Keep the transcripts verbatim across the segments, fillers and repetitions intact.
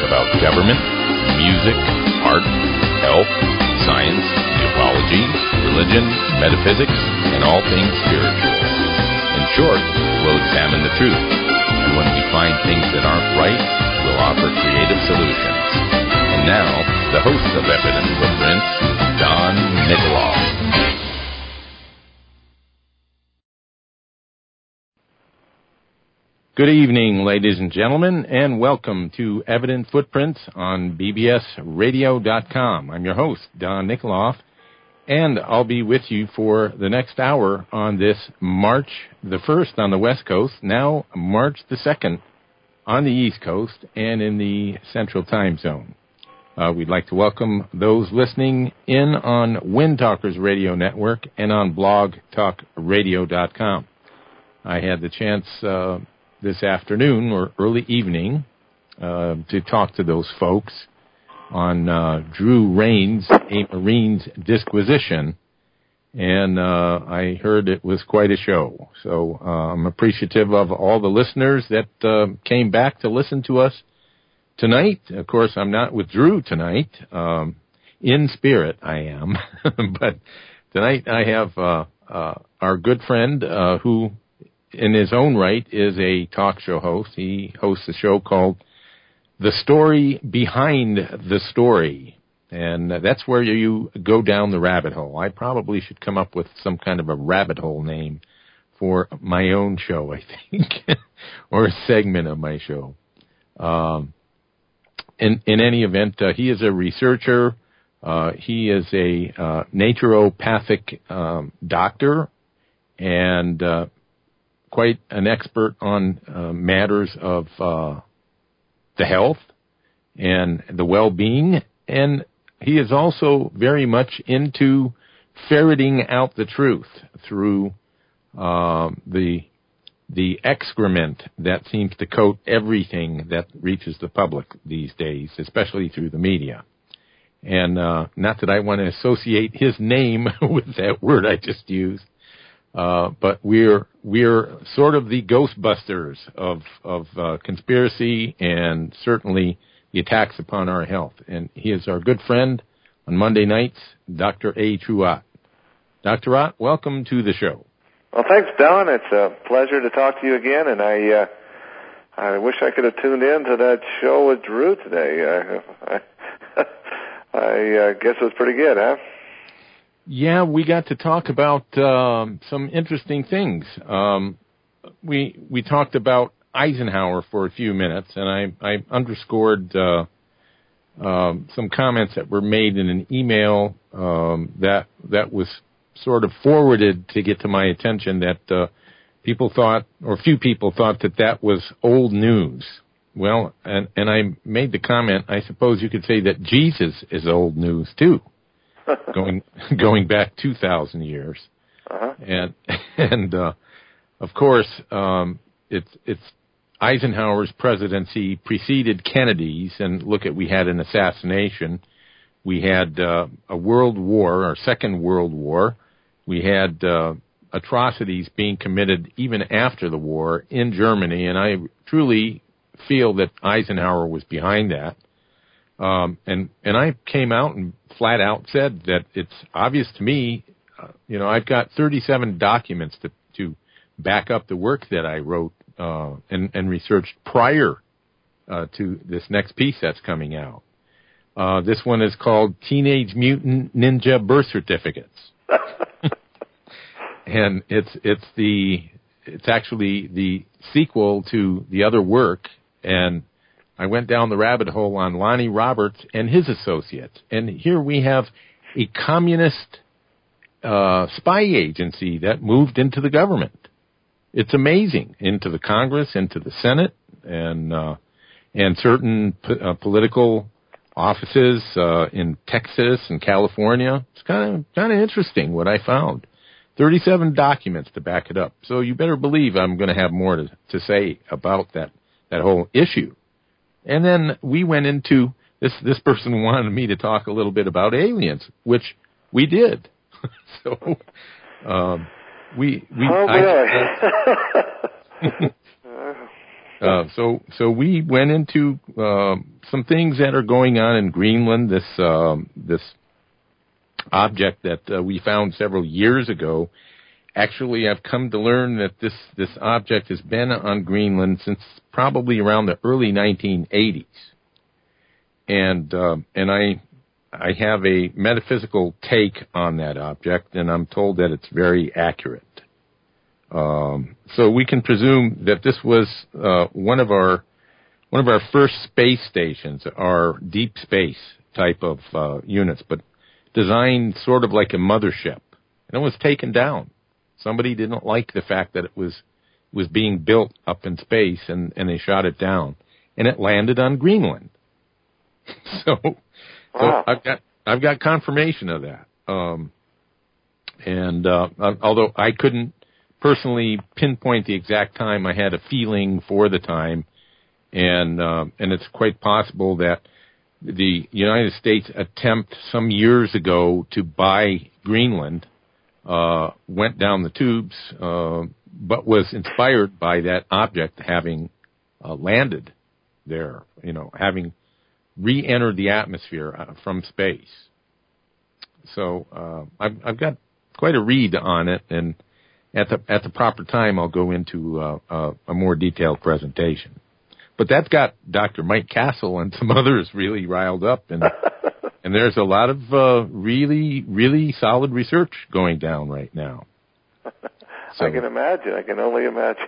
about government, music, art, health, science, ufology, religion, metaphysics, and all things spiritual. In short, we'll examine the truth, and when we find things that aren't right, we'll offer creative solutions. And now, the host of Evident Footprints, Don Nikoloff. Good evening, ladies and gentlemen, and welcome to Evident Footprints on B B S radio dot com. I'm your host, Don Nikoloff, and I'll be with you for the next hour on this March the first on the West Coast, now March the second on the East Coast and in the Central Time Zone. Uh, we'd like to welcome those listening in on Wind Talkers Radio Network and on blog talk radio dot com. I had the chance uh, this afternoon or early evening uh, to talk to those folks on uh, Drew Rains, a Marine's Disquisition, and uh, I heard it was quite a show. So uh, I'm appreciative of all the listeners that uh, came back to listen to us tonight. Of course, I'm not with Drew tonight. Um, in spirit, I am. But tonight I have uh, uh, our good friend uh, who, in his own right, is a talk show host. He hosts a show called The Story Behind the Story, and that's where you go down the rabbit hole. I probably should come up with some kind of a rabbit hole name for my own show, I think, or a segment of my show. Um, in, in any event, uh, he is a researcher. Uh, he is a uh, naturopathic um, doctor, and uh, quite an expert on uh, matters of uh, the health and the well-being, and he is also very much into ferreting out the truth through uh, the the excrement that seems to coat everything that reaches the public these days, especially through the media. And uh, not that I want to associate his name with that word I just used, Uh, but we're we're sort of the Ghostbusters of of uh, conspiracy and certainly the attacks upon our health. And he is our good friend on Monday nights, Doctor A. Truott. Doctor Ott, welcome to the show. Well, thanks, Don. It's a pleasure to talk to you again, and I uh, I wish I could have tuned in to that show with Drew today. Uh, I, I uh, guess it was pretty good, huh? Yeah, we got to talk about um, some interesting things. Um, we we talked about Eisenhower for a few minutes, and I, I underscored uh, um, some comments that were made in an email um, that that was sort of forwarded to get to my attention that uh, people thought, or few people thought, that that was old news. Well, and, and I made the comment, I suppose you could say that Jesus is old news, too. going going back two thousand years, uh-huh. and and uh, of course um, it's it's Eisenhower's presidency preceded Kennedy's, and look at we had an assassination, we had uh, a world war, our second world war, we had uh, atrocities being committed even after the war in Germany, and I truly feel that Eisenhower was behind that. Um, and, and I came out and flat out said that it's obvious to me, uh, you know, I've got thirty-seven documents to, to back up the work that I wrote, uh, and, and researched prior, uh, to this next piece that's coming out. Uh, this one is called Teenage Mutant Ninja Birth Certificates. And it's, it's the, it's actually the sequel to the other work, and I went down the rabbit hole on Lonnie Roberts and his associates. And here we have a communist uh, spy agency that moved into the government. It's amazing. Into the Congress, into the Senate, and uh, and certain p- uh, political offices uh, in Texas and California. It's kind of kind of interesting what I found. thirty-seven documents to back it up. So you better believe I'm going to have more to, to say about that, that whole issue. And then we went into, this this person wanted me to talk a little bit about aliens, which we did. so um, we... we oh, I, boy. Uh, so, so we went into uh, some things that are going on in Greenland. This um, this object that uh, we found several years ago. Actually, I've come to learn that this this object has been on Greenland since probably around the early nineteen eighties, and uh, and I I have a metaphysical take on that object, and I'm told that it's very accurate. Um, so we can presume that this was uh, one of our one of our first space stations, our deep space type of uh, units, but designed sort of like a mothership, and it was taken down. Somebody didn't like the fact that it was was being built up in space, and, and they shot it down, and it landed on Greenland. so, wow. so I've got I've got confirmation of that. Um, and uh, although I couldn't personally pinpoint the exact time, I had a feeling for the time, and uh, and it's quite possible that the United States attempt some years ago to buy Greenland uh, went down the tubes, uh, but was inspired by that object having uh, landed there, you know, having re-entered the atmosphere from space. So uh, I've, I've got quite a read on it, and at the at the proper time, I'll go into uh, uh, a more detailed presentation. But that's got Doctor Mike Castle and some others really riled up, and and there's a lot of uh, really, really solid research going down right now. So, I can imagine. I can only imagine.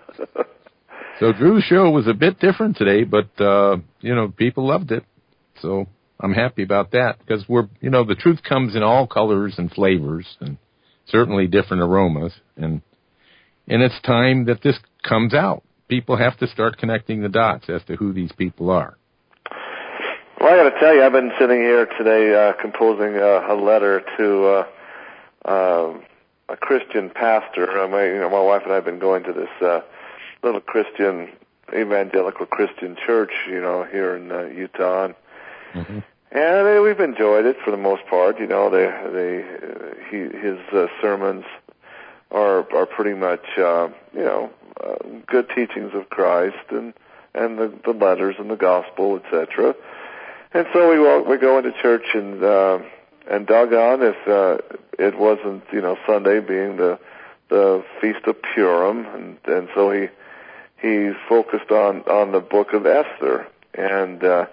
So Drew's show was a bit different today, but, uh, you know, people loved it. So I'm happy about that because we're, you know, the truth comes in all colors and flavors and certainly different aromas. And, and it's time that this comes out. People have to start connecting the dots as to who these people are. Well, I got to tell you, I've been sitting here today uh, composing a, a letter to uh, uh, a Christian pastor. Uh, my, you know, my wife and I have been going to this uh, little Christian, evangelical Christian church, you know, here in uh, Utah, and, mm-hmm. and uh, we've enjoyed it for the most part. You know, they, they, uh, he, his uh, sermons are are pretty much, uh, you know, uh, good teachings of Christ and and the, the letters and the gospel, et cetera. And so we walk, we go into church, and uh, and doggone if uh, it wasn't, you know, Sunday being the the Feast of Purim, and and so he he's focused on on the book of Esther, and uh,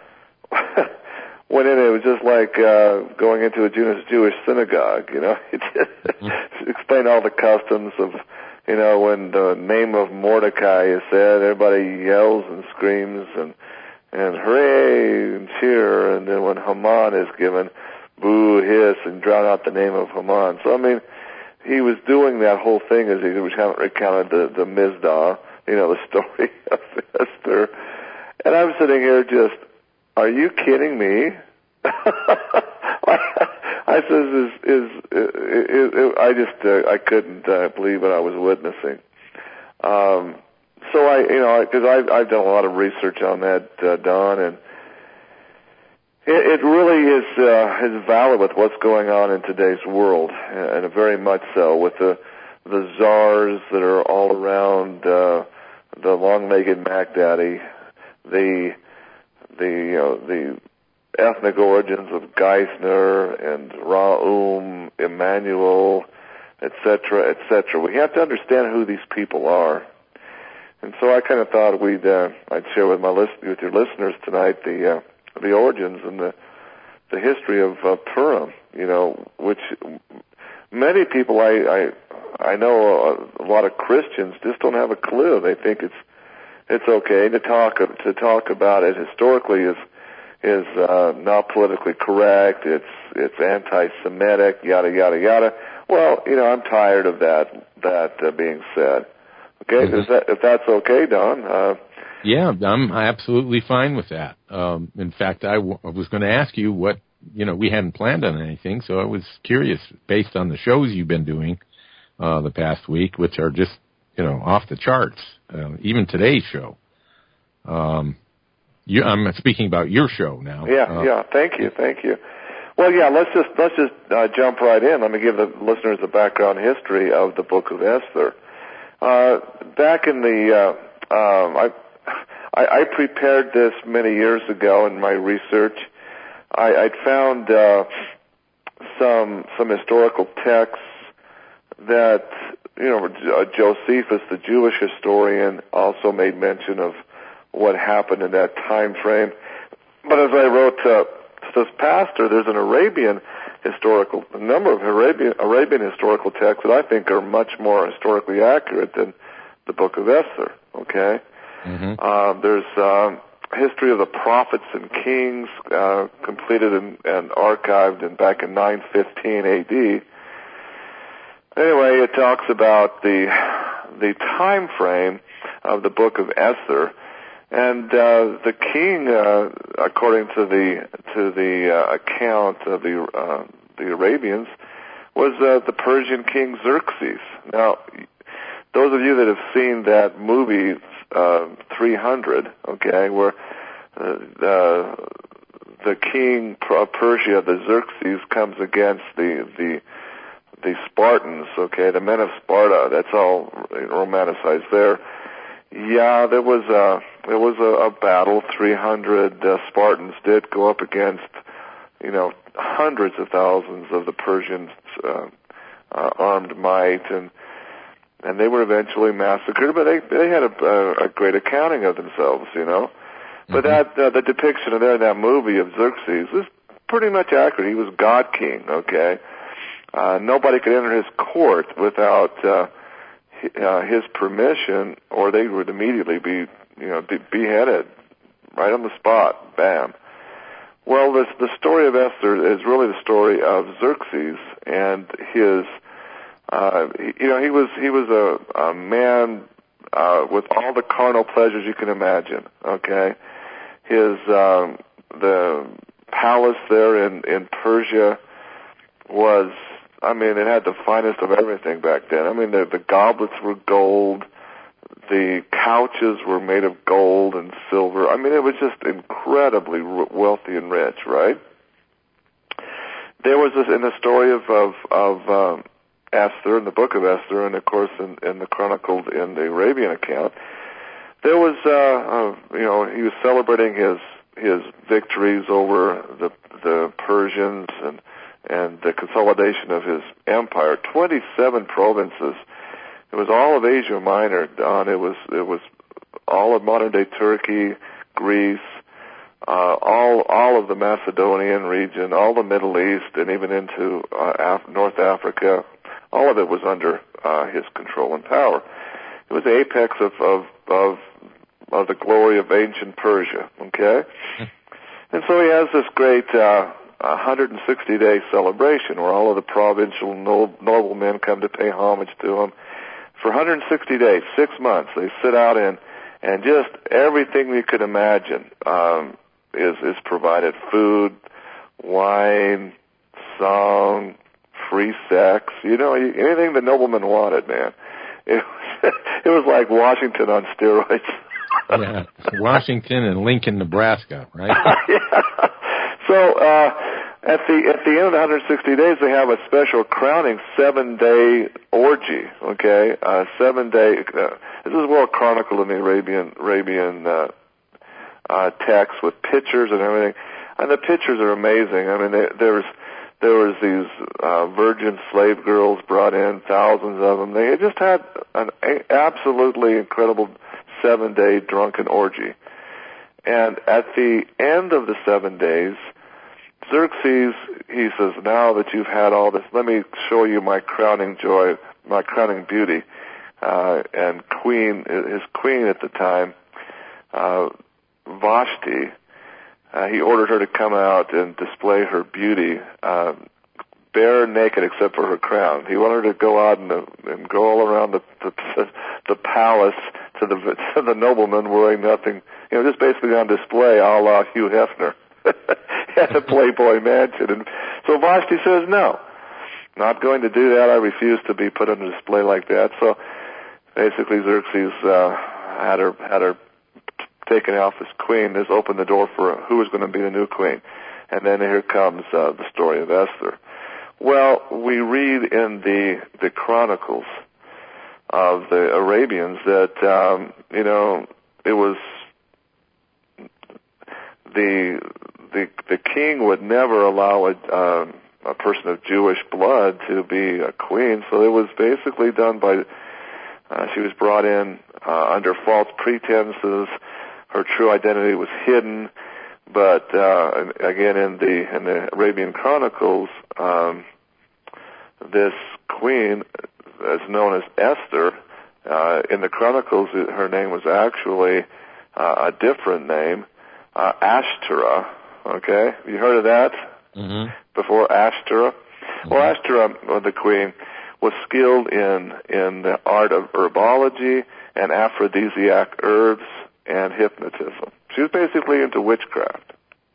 went in. It was just like uh, going into a Jewish synagogue, you know. It just explained all the customs of, you know, when the name of Mordecai is said, everybody yells and screams and. And hooray and cheer, and then when Haman is given, boo, hiss, and drown out the name of Haman. So, I mean, he was doing that whole thing as he recounted the, the Mizdah, you know, the story of Esther. And I'm sitting here just, are you kidding me? I says, is, is, is, is, I just, uh, I couldn't uh, believe what I was witnessing. Um, So I, you know, because I've, I've done a lot of research on that, uh, Don, and it, it really is uh, is valid with what's going on in today's world, and very much so with the the czars that are all around, uh, the long-legged Mac Daddy, the the you know the ethnic origins of Geithner and Ra'um, Emmanuel, et cetera, et cetera. We have to understand who these people are. And so I kind of thought we'd uh, I'd share with my list with your listeners tonight the uh, the origins and the the history of uh, Purim. You know, which many people I I I know a, a lot of Christians just don't have a clue. They think it's it's okay to talk to talk about it historically is is uh, not politically correct. It's it's anti-Semitic, yada yada yada. Well, you know, I'm tired of that that uh, being said. Okay, mm-hmm. Is that, if that's okay, Don. Uh, yeah, I'm absolutely fine with that. Um, in fact, I, w- I was going to ask you what, you know, we hadn't planned on anything, so I was curious, based on the shows you've been doing uh, the past week, which are just, you know, off the charts, uh, even today's show. Um, you, I'm speaking about your show now. Yeah, uh, yeah, thank you, thank you. Well, yeah, let's just, let's just uh, jump right in. Let me give the listeners the background history of the Book of Esther. Uh, back in the uh, um, I, I I prepared this many years ago in my research. I I'd found uh, some some historical texts that, you know, Josephus, the Jewish historian, also made mention of what happened in that time frame. But as I wrote to this pastor, there's an Arabian historical, a number of Arabian, Arabian historical texts that I think are much more historically accurate than the Book of Esther. Okay, mm-hmm. uh, there's um, history of the prophets and kings, uh, completed and, and archived in back in nine fifteen A D. Anyway, it talks about the the time frame of the Book of Esther. And uh, the king, uh, according to the to the uh, account of the uh, the Arabians, was uh, the Persian king Xerxes. Now, those of you that have seen that movie uh, three hundred, okay, where uh, the the king of Persia, the Xerxes, comes against the the the Spartans, okay, the men of Sparta. That's all romanticized there. Yeah, there was a there was a, a battle. Three hundred uh, Spartans did go up against, you know, hundreds of thousands of the Persians' uh, uh, armed might, and and they were eventually massacred. But they they had a, a, a great accounting of themselves, you know. Mm-hmm. But that uh, the depiction of there in that movie of Xerxes is pretty much accurate. He was God King. Okay, uh, nobody could enter his court without Uh, Uh, his permission, or they would immediately be, you know, be beheaded right on the spot. Bam. Well, this, the story of Esther is really the story of Xerxes and his. Uh, he, you know, he was he was a, a man uh, with all the carnal pleasures you can imagine. Okay, his um, the palace there in in Persia was. I mean, it had the finest of everything back then. I mean, the, the goblets were gold. The couches were made of gold and silver. I mean, it was just incredibly wealthy and rich, right? There was this in the story of of, of um, Esther, in the Book of Esther, and of course in, in the chronicled in the Arabian account. There was, uh, uh, you know, he was celebrating his his victories over the the Persians and. and the consolidation of his empire, twenty-seven provinces. It was all of Asia Minor, Don. It was it was all of modern-day Turkey, Greece, uh, all all of the Macedonian region, all the Middle East, and even into uh, Af- North Africa. All of it was under uh, his control and power. It was the apex of of of, of the glory of ancient Persia. Okay, and so he has this great. Uh, one hundred sixty day celebration where all of the provincial no- noblemen come to pay homage to him. For one hundred sixty days, six months, they sit out and, and just everything you could imagine um, is, is provided. Food, wine, song, free sex, you know, anything the nobleman wanted, man. It was, it was like Washington on steroids. Yeah, Washington and Lincoln, Nebraska, right? Yeah. So uh, at the at the end of one hundred sixty days, they have a special crowning seven-day orgy. Okay, uh, seven-day. Uh, this is well chronicled in the Arabian Arabian uh, uh, text with pictures and everything, and the pictures are amazing. I mean, they, there's there was these uh, virgin slave girls brought in, thousands of them. They just had an a, absolutely incredible seven-day drunken orgy. And at the end of the seven days, Xerxes, he says, now that you've had all this, let me show you my crowning joy, my crowning beauty. Uh, and queen, his queen at the time, uh, Vashti, uh, he ordered her to come out and display her beauty, uh, bare naked except for her crown. He wanted her to go out and, uh, and go all around the, the, the palace to the, to the noblemen wearing nothing, you know, just basically on display a la Hugh Hefner at a Playboy mansion. And so Vashti says, no, not going to do that. I refuse to be put on display like that. So basically Xerxes uh, had her had her taken off as queen. This opened the door for who was going to be the new queen. And then here comes uh, the story of Esther. Well, we read in the the Chronicles of the Arabians that um, you know it was the the the king would never allow a uh, a person of Jewish blood to be a queen, so it was basically done by. Uh, she was brought in uh, under false pretenses. Her true identity was hidden, but uh, again, in the in the Arabian Chronicles, um, this queen is known as Esther. Uh, in the Chronicles, her name was actually uh, a different name, uh, Ashtoreth. Okay, have you heard of that mm-hmm. before? Ashtoreth. Mm-hmm. Well, Ashtoreth, the queen, was skilled in in the art of herbology and aphrodisiac herbs and hypnotism. She was basically into witchcraft.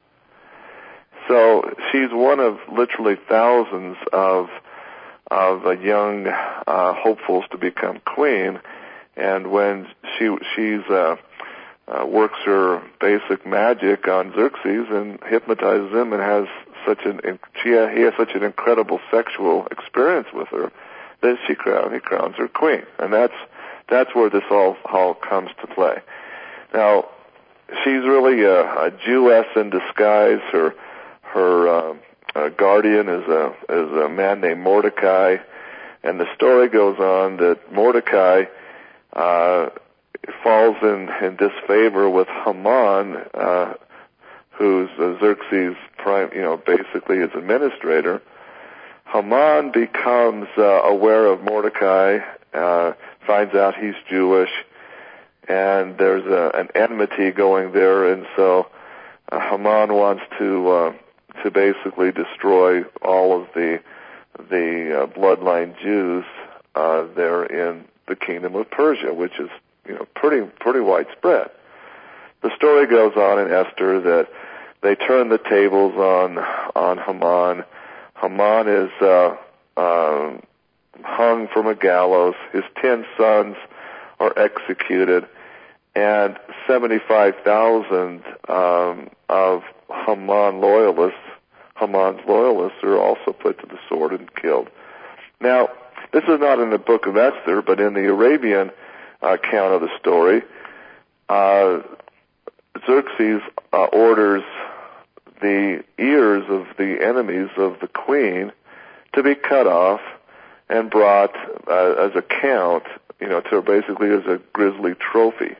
So she's one of literally thousands of of uh, young uh, hopefuls to become queen, and when she she's uh, uh, works her basic magic on Xerxes and hypnotizes him and has such an she he has such an incredible sexual experience with her that she crown he crowns her queen, and that's that's where this all all comes to play. Now, she's really a, a Jewess in disguise. Her her uh, uh, guardian is a is a man named Mordecai, and the story goes on that Mordecai uh, falls in, in disfavor with Haman, uh, who's uh, Xerxes' prime, you know, basically his administrator. Haman becomes uh, aware of Mordecai, uh, finds out he's Jewish, and there's a, an enmity going there, and so uh, Haman wants to uh, to basically destroy all of the the uh, bloodline Jews uh, there in the kingdom of Persia, which is you know pretty pretty widespread. The story goes on in Esther that they turn the tables on on Haman. Haman is uh, uh, hung from a gallows. His ten sons are executed, and seventy-five thousand um, of Haman loyalists, Haman's loyalists, are also put to the sword and killed. Now, this is not in the book of Esther, but in the Arabian uh, account of the story, uh, Xerxes uh, orders the ears of the enemies of the queen to be cut off and brought uh, as a count, you know, to basically as a grisly trophy.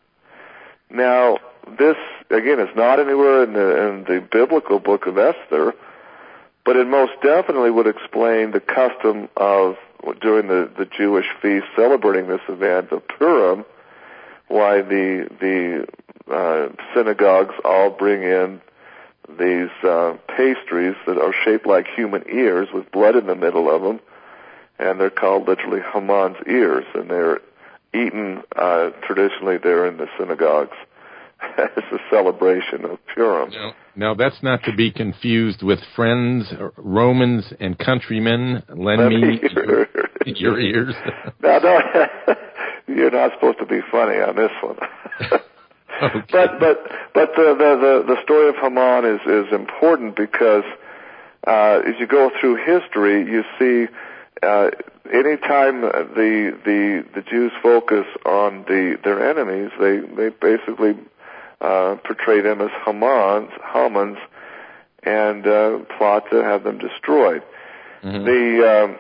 Now, this, again, is not anywhere in the, in the biblical book of Esther, but it most definitely would explain the custom of, during the, the Jewish feast celebrating this event of Purim, why the, the uh, synagogues all bring in these uh, pastries that are shaped like human ears with blood in the middle of them, and they're called literally Haman's ears, and they're eaten uh, traditionally there in the synagogues as a celebration of Purim. Now, now, that's not to be confused with friends, Romans, and countrymen. Lend me your, your ears. Now, no, you're not supposed to be funny on this one. Okay. But but but the, the the story of Haman is is important because uh, as you go through history, you see uh, anytime the the the Jews focus on the their enemies, they they basically uh, portray them as Hamans, Hamans, and uh, plot to have them destroyed. Mm-hmm. The um,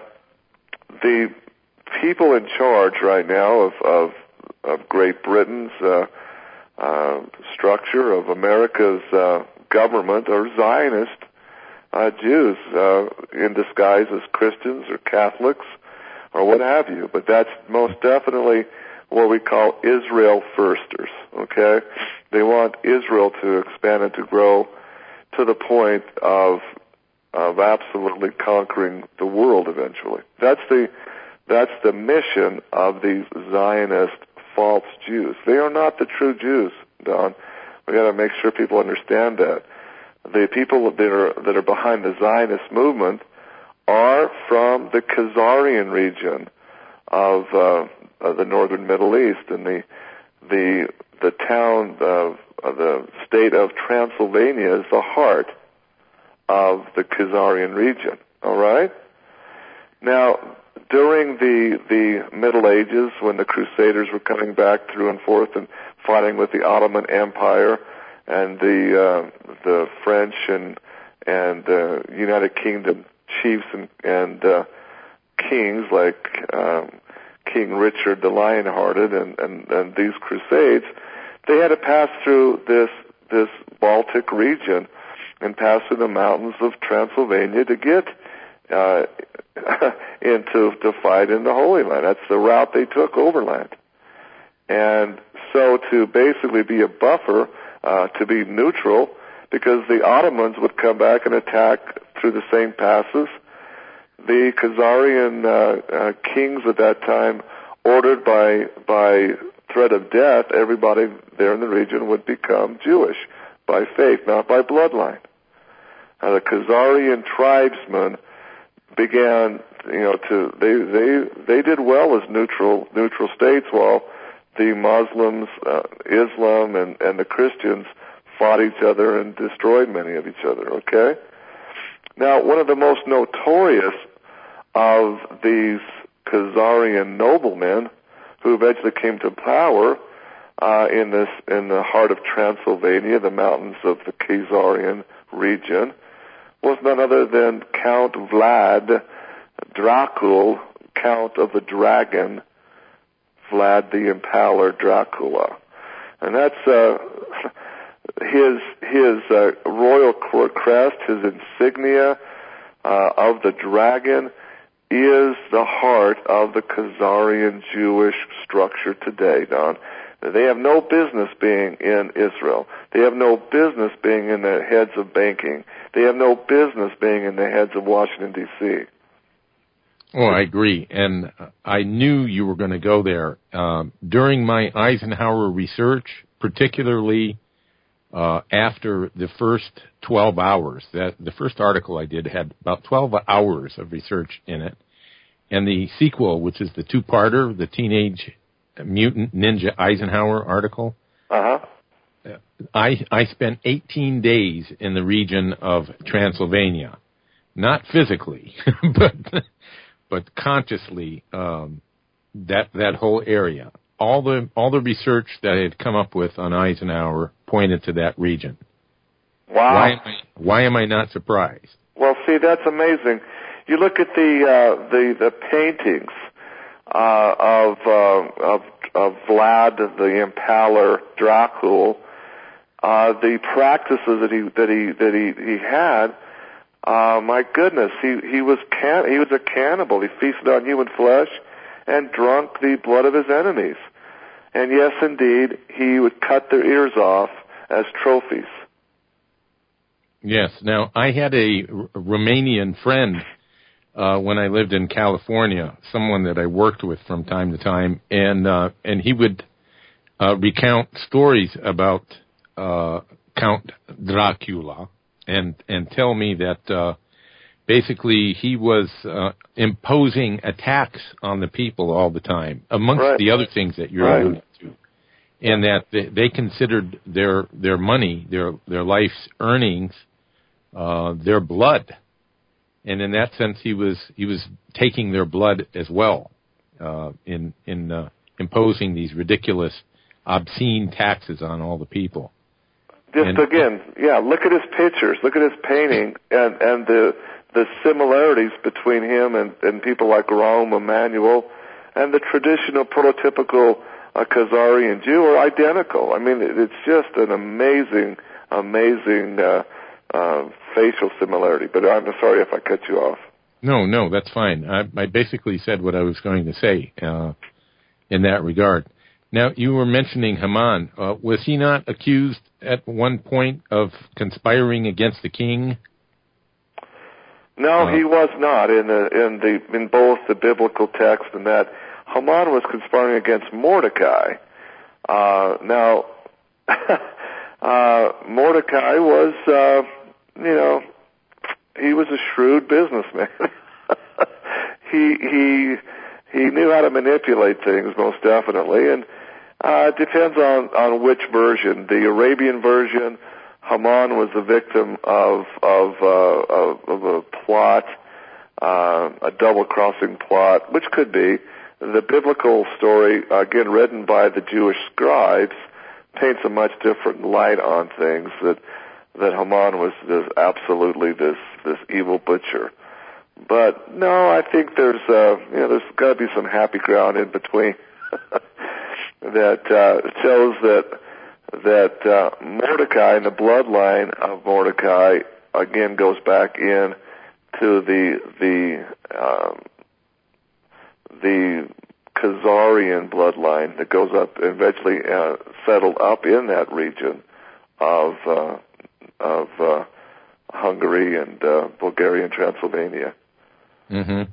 the people in charge right now of of, of Great Britain's uh, Uh, structure of America's uh, government are Zionist uh, Jews uh, in disguise as Christians or Catholics or what have you. But that's most definitely what we call Israel firsters, okay? They want Israel to expand and to grow to the point of of absolutely conquering the world eventually. That's the that's the mission of these Zionist false Jews. They are not the true Jews, Don. We got to make sure people understand that. The people that are that are behind the Zionist movement are from the Khazarian region of, uh, of the northern Middle East, and the the the town of, of the state of Transylvania is the heart of the Khazarian region. All right. Now, during the the Middle Ages, when the Crusaders were coming back through and forth and fighting with the Ottoman Empire and the uh, the French and and uh, United Kingdom chiefs and, and uh, kings like um, King Richard the Lionhearted and, and, and these crusades, they had to pass through this this Baltic region and pass through the mountains of Transylvania to get uh, into to fight in the Holy Land. That's the route they took overland. And so to basically be a buffer, uh, to be neutral, because the Ottomans would come back and attack through the same passes. The Khazarian uh, uh, kings at that time ordered by by threat of death, everybody there in the region would become Jewish by faith, not by bloodline. Uh, the Khazarian tribesmen began, you know, to they they they did well as neutral neutral states, while the Muslims, uh, Islam, and and the Christians fought each other and destroyed many of each other. Okay. Now, one of the most notorious of these Khazarian noblemen who eventually came to power uh, in this in the heart of Transylvania, the mountains of the Khazarian region, was none other than Count Vlad Dracul, Count of the Dragon, Vlad the Impaler Dracula, and that's uh, his his uh, royal court crest, his insignia uh, of the dragon, is the heart of the Khazarian Jewish structure today, Don. They have no business being in Israel. They have no business being in the heads of banking. They have no business being in the heads of Washington, D C Oh, I agree. And I knew you were going to go there. Uh, during my Eisenhower research, particularly uh, after the first twelve hours, that the first article I did had about twelve hours of research in it. And the sequel, which is the two-parter, the Teenage Mutant Ninja Eisenhower article, uh-huh. I, I spent eighteen days in the region of Transylvania. Not physically, but but consciously, um, that that whole area. All the all the research that I had come up with on Eisenhower pointed to that region. Wow. Why am I, why am I not surprised? Well, see, that's amazing. You look at the uh, the the paintings uh, of, uh, of of Vlad the Impaler Dracul, uh, the practices that he that he that he he had. Uh, my goodness, he he was can he was a cannibal. He feasted on human flesh and drunk the blood of his enemies. And yes, indeed, he would cut their ears off as trophies. Yes. Now, I had a R- Romanian friend uh, when I lived in California, someone that I worked with from time to time, and uh, and he would uh, recount stories about uh, Count Dracula and and tell me that uh, basically he was uh, imposing attacks on the people all the time, amongst right. the other things that you're right. alluding to, and that they, they considered their their money, their their life's earnings, uh, their blood, and in that sense, he was he was taking their blood as well, uh, in in uh, imposing these ridiculous, obscene taxes on all the people. Just and, again, yeah. Look at his pictures. Look at his painting, and and the the similarities between him and, and people like Rome Emanuel, and the traditional prototypical uh, Khazarian Jew are identical. I mean, it, it's just an amazing, amazing uh, uh, facial similarity. But I'm sorry if I cut you off. No, no, that's fine. I, I basically said what I was going to say uh, in that regard. Now, you were mentioning Haman. Uh, was he not accused at one point of conspiring against the king? No, uh, he was not in the in the in both the biblical text and that. Haman was conspiring against Mordecai. Uh, now, uh, Mordecai was, uh, you know, he was a shrewd businessman. he he he knew how to manipulate things, most definitely, and uh, it depends on on which version. The Arabian version, Haman was the victim of of, uh, of, of a plot uh, a double-crossing plot, which could be. The biblical story, again, written by the Jewish scribes, paints a much different light on things, that that Haman was this, absolutely this this evil butcher. But no, I think there's uh, you know there's got to be some happy ground in between that uh, shows that that uh, Mordecai and the bloodline of Mordecai again goes back in to the the um, the Khazarian bloodline that goes up and eventually uh, settled up in that region of uh, of uh, Hungary and uh, Bulgaria and Transylvania. Mm-hmm.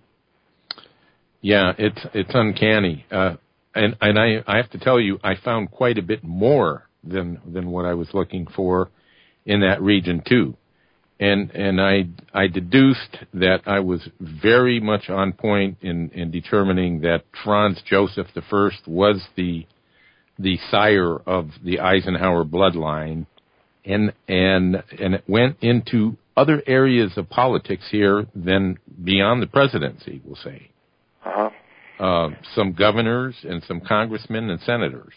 Yeah, it's it's uncanny, uh, and and I I have to tell you, I found quite a bit more than than what I was looking for in that region too. And and I I deduced that I was very much on point in, in determining that Franz Joseph the First was the the sire of the Eisenhower bloodline, and and and it went into other areas of politics here than beyond the presidency, we'll say. Uh-huh. Uh, some governors and some congressmen and senators,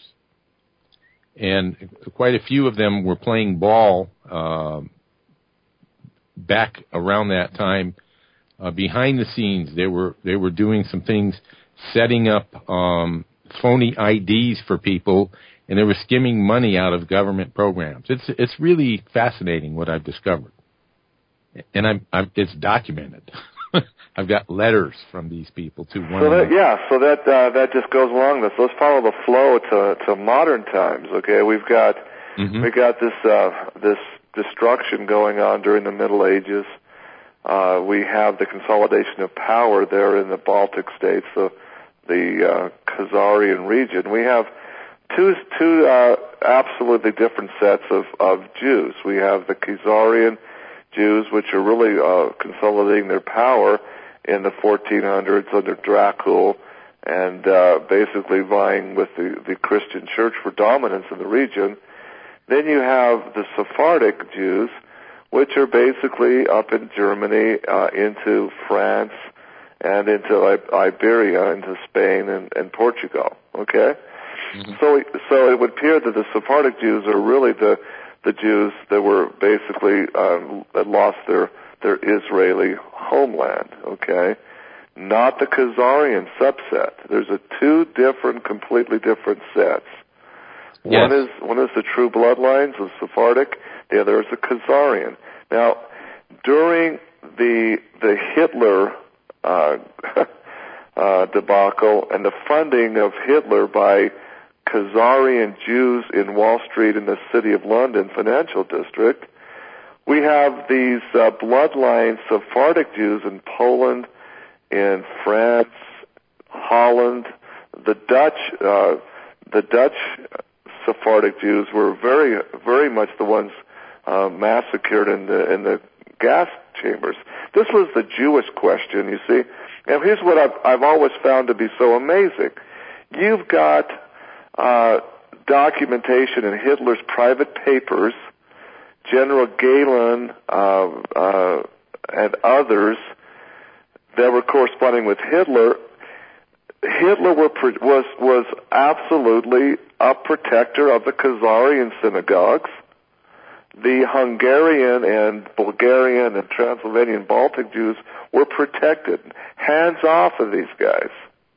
and quite a few of them were playing ball. Uh, Back around that time, uh, behind the scenes, they were they were doing some things, setting up um, phony I Ds for people, and they were skimming money out of government programs. It's it's really fascinating what I've discovered, and I'm, I'm it's documented. I've got letters from these people too. So that, yeah, so that uh, that just goes along this. Let's follow the flow to to modern times. Okay, we've got mm-hmm. we got this uh, this. destruction going on during the Middle Ages. Uh, we have the consolidation of power there in the Baltic states, the, the uh, Khazarian region. We have two two uh, absolutely different sets of, of Jews. We have the Khazarian Jews, which are really uh, consolidating their power in the fourteen hundreds under Dracul, and uh, basically vying with the, the Christian church for dominance in the region. Then you have the Sephardic Jews, which are basically up in Germany, uh, into France, and into Iberia, into Spain and, and Portugal. Okay, mm-hmm. so so it would appear that the Sephardic Jews are really the the Jews that were basically um, that lost their their Israeli homeland. Okay, not the Khazarian subset. There's a two different, completely different sets. Yes. One is one is the true bloodlines of Sephardic. The other is the Khazarian. Now, during the the Hitler uh, uh, debacle and the funding of Hitler by Khazarian Jews in Wall Street in the City of London financial district, we have these uh, bloodline Sephardic Jews in Poland, in France, Holland, the Dutch, uh, the Dutch. Sephardic Jews were very, very much the ones uh, massacred in the in the gas chambers. This was the Jewish question, you see. And here's what I've, I've always found to be so amazing: you've got uh, documentation in Hitler's private papers, General Galen uh, uh, and others that were corresponding with Hitler. Hitler were, was was absolutely a protector of the Khazarian synagogues. The Hungarian and Bulgarian and Transylvanian Baltic Jews were protected. Hands off of these guys.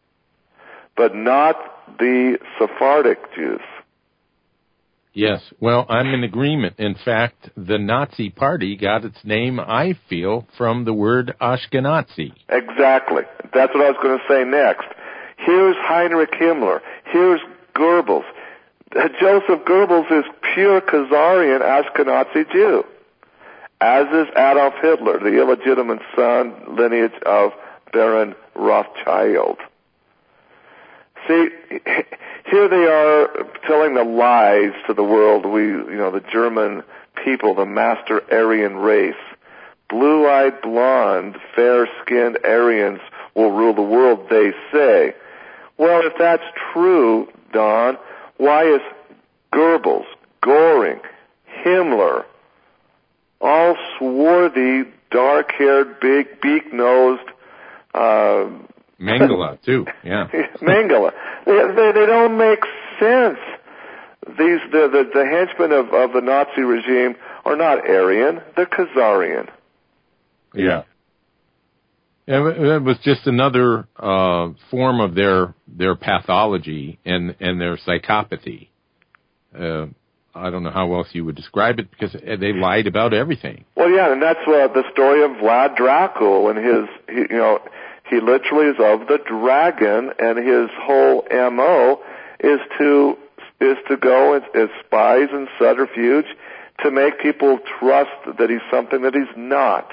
But not the Sephardic Jews. Yes, well, I'm in agreement. In fact, the Nazi Party got its name, I feel, from the word Ashkenazi. Exactly. That's what I was going to say next. Here's Heinrich Himmler. Here's Goebbels. Joseph Goebbels is pure Khazarian Ashkenazi Jew, as is Adolf Hitler, the illegitimate son lineage of Baron Rothschild. See, here they are telling the lies to the world. We, you know, the German people, the master Aryan race, blue-eyed, blonde, fair-skinned Aryans will rule the world, they say. Well, if that's true, Don, why is Goebbels, Göring, Himmler, all swarthy, dark-haired, big, beak-nosed Uh, Mangala, too, yeah. Mangala. They, they, they don't make sense. These the, the, the henchmen of, of the Nazi regime are not Aryan, they're Khazarian. Yeah. It was just another uh, form of their their pathology and, and their psychopathy. Uh, I don't know how else you would describe it, because they lied about everything. Well, yeah, and that's uh, the story of Vlad Dracul and his, he, you know, he literally is of the dragon, and his whole M O is to is to go as, as spies and subterfuge to make people trust that he's something that he's not.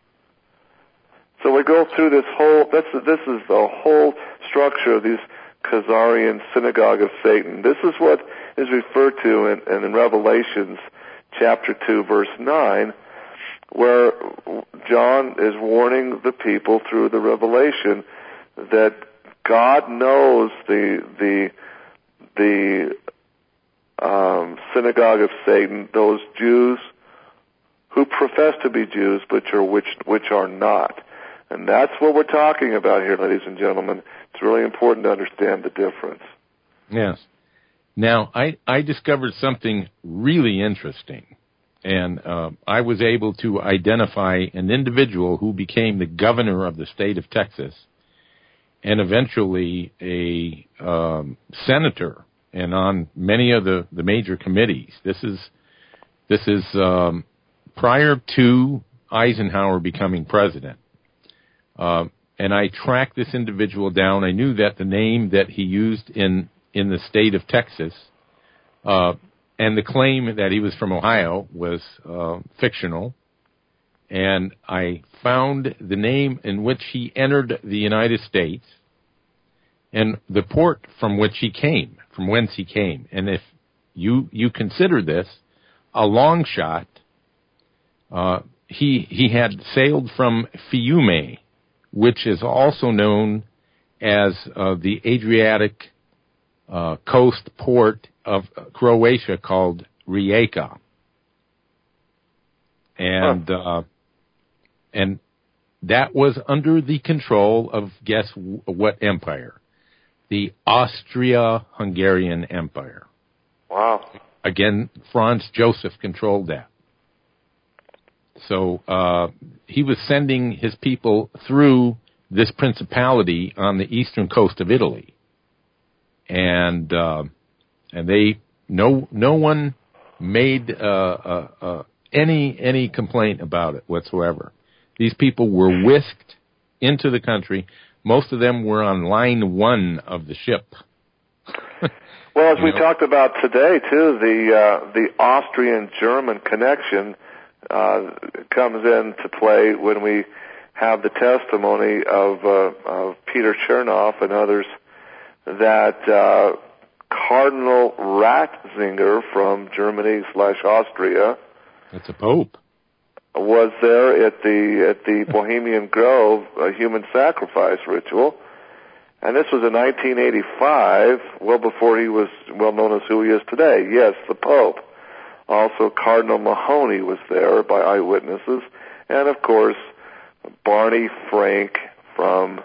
So we go through this whole, this, this is the whole structure of these Khazarian synagogue of Satan. This is what is referred to in, in Revelations chapter two, verse nine, where John is warning the people through the revelation that God knows the the the um, synagogue of Satan, those Jews who profess to be Jews, but are which which are not. And that's what we're talking about here, ladies and gentlemen. It's really important to understand the difference. Yes. Now, I, I discovered something really interesting, and uh, I was able to identify an individual who became the governor of the state of Texas and eventually a um, senator and on many of the, the major committees. This is, this is um, prior to Eisenhower becoming president. Uh, and I tracked this individual down. I knew that the name that he used in, in the state of Texas, uh, and the claim that he was from Ohio was uh, fictional. And I found the name in which he entered the United States and the port from which he came, from whence he came. And if you you consider this a long shot, uh, he he had sailed from Fiume, which is also known as uh, the Adriatic uh, coast port of Croatia, called Rijeka. And huh. uh, and that was under the control of, guess what empire? The Austria-Hungarian Empire. Wow. Again, Franz Joseph controlled that. So uh, he was sending his people through this principality on the eastern coast of Italy, and uh, and they no no one made uh, uh, uh, any any complaint about it whatsoever. These people were whisked into the country. Most of them were on line one of the ship. Well, as you we know? talked about today too, the uh, the Austrian-German connection Uh, comes into play when we have the testimony of, uh, of Peter Chernoff and others that uh, Cardinal Ratzinger from Germany slash Austria, that's a pope, was there at the at the Bohemian Grove uh, human sacrifice ritual, and this was in nineteen eighty-five, well before he was well known as who he is today. Yes, the Pope. Also, Cardinal Mahoney was there by eyewitnesses, and of course, Barney Frank from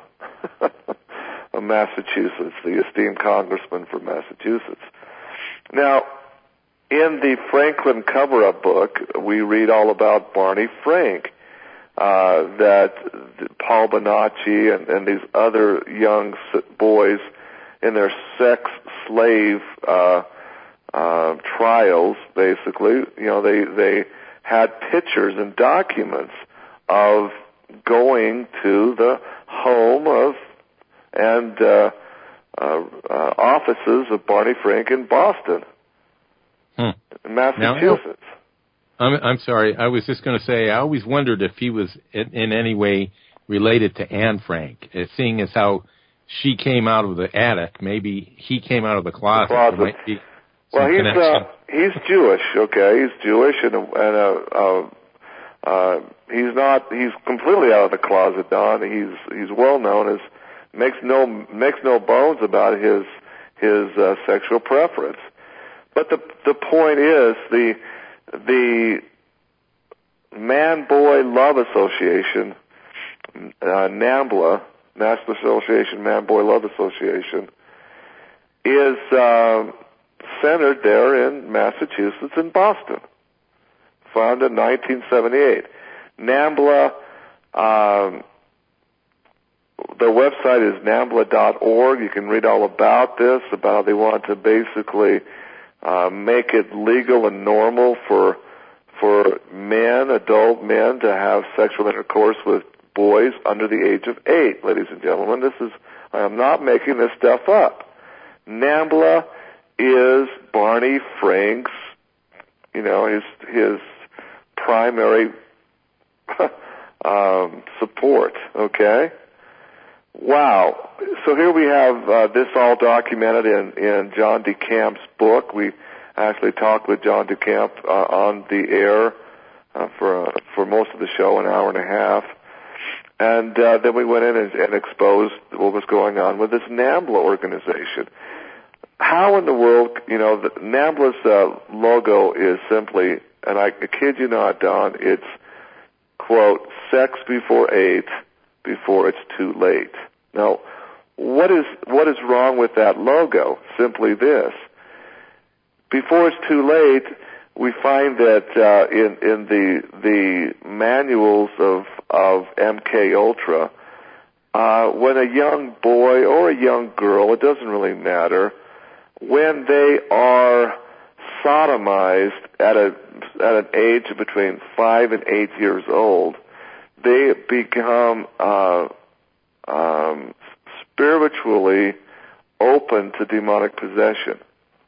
Massachusetts, the esteemed congressman from Massachusetts. Now, in the Franklin cover-up book, we read all about Barney Frank, uh, that Paul Bonacci and, and these other young boys in their sex slave uh Uh, trials, basically, you know, they they had pictures and documents of going to the home of and uh, uh, uh, offices of Barney Frank in Boston, hmm. Massachusetts. Now, I'm, I'm sorry, I was just going to say, I always wondered if he was in, in any way related to Anne Frank, uh, seeing as how she came out of the attic. Maybe he came out of the closet. The closet. There might be well, he's uh, he's Jewish, okay? He's Jewish, and a, and a, uh, uh, he's not. He's completely out of the closet, Don. He's he's well known as makes no makes no bones about his his uh, sexual preference. But the the point is the the Man Boy Love Association, uh, NAMBLA, National Association, Man-Boy Love Association, is uh, centered there in Massachusetts and Boston, founded in nineteen seventy-eight. NAMBLA, um, their website is nambla dot org. You can read all about this, about how they want to basically uh, make it legal and normal for for men, adult men, to have sexual intercourse with boys under the age of eight. Ladies and gentlemen, this is, I am not making this stuff up. NAMBLA is Barney Frank's, you know, his his primary um, support. Okay. Wow. So here we have uh, this all documented in, in John DeCamp's book. We actually talked with John DeCamp uh, on the air uh, for uh, for most of the show, an hour and a half. And uh, then we went in and, and exposed what was going on with this NAMBLA organization. How in the world, you know, the, NAMBLA's uh, logo is simply, and I kid you not, Don, it's, quote, sex before eight, before it's too late. Now, what is what is wrong with that logo? Simply this. Before it's too late, we find that uh, in in the the manuals of of M K Ultra, uh, when a young boy or a young girl, it doesn't really matter, when they are sodomized at a at an age of between five and eight years old, they become uh, um, spiritually open to demonic possession.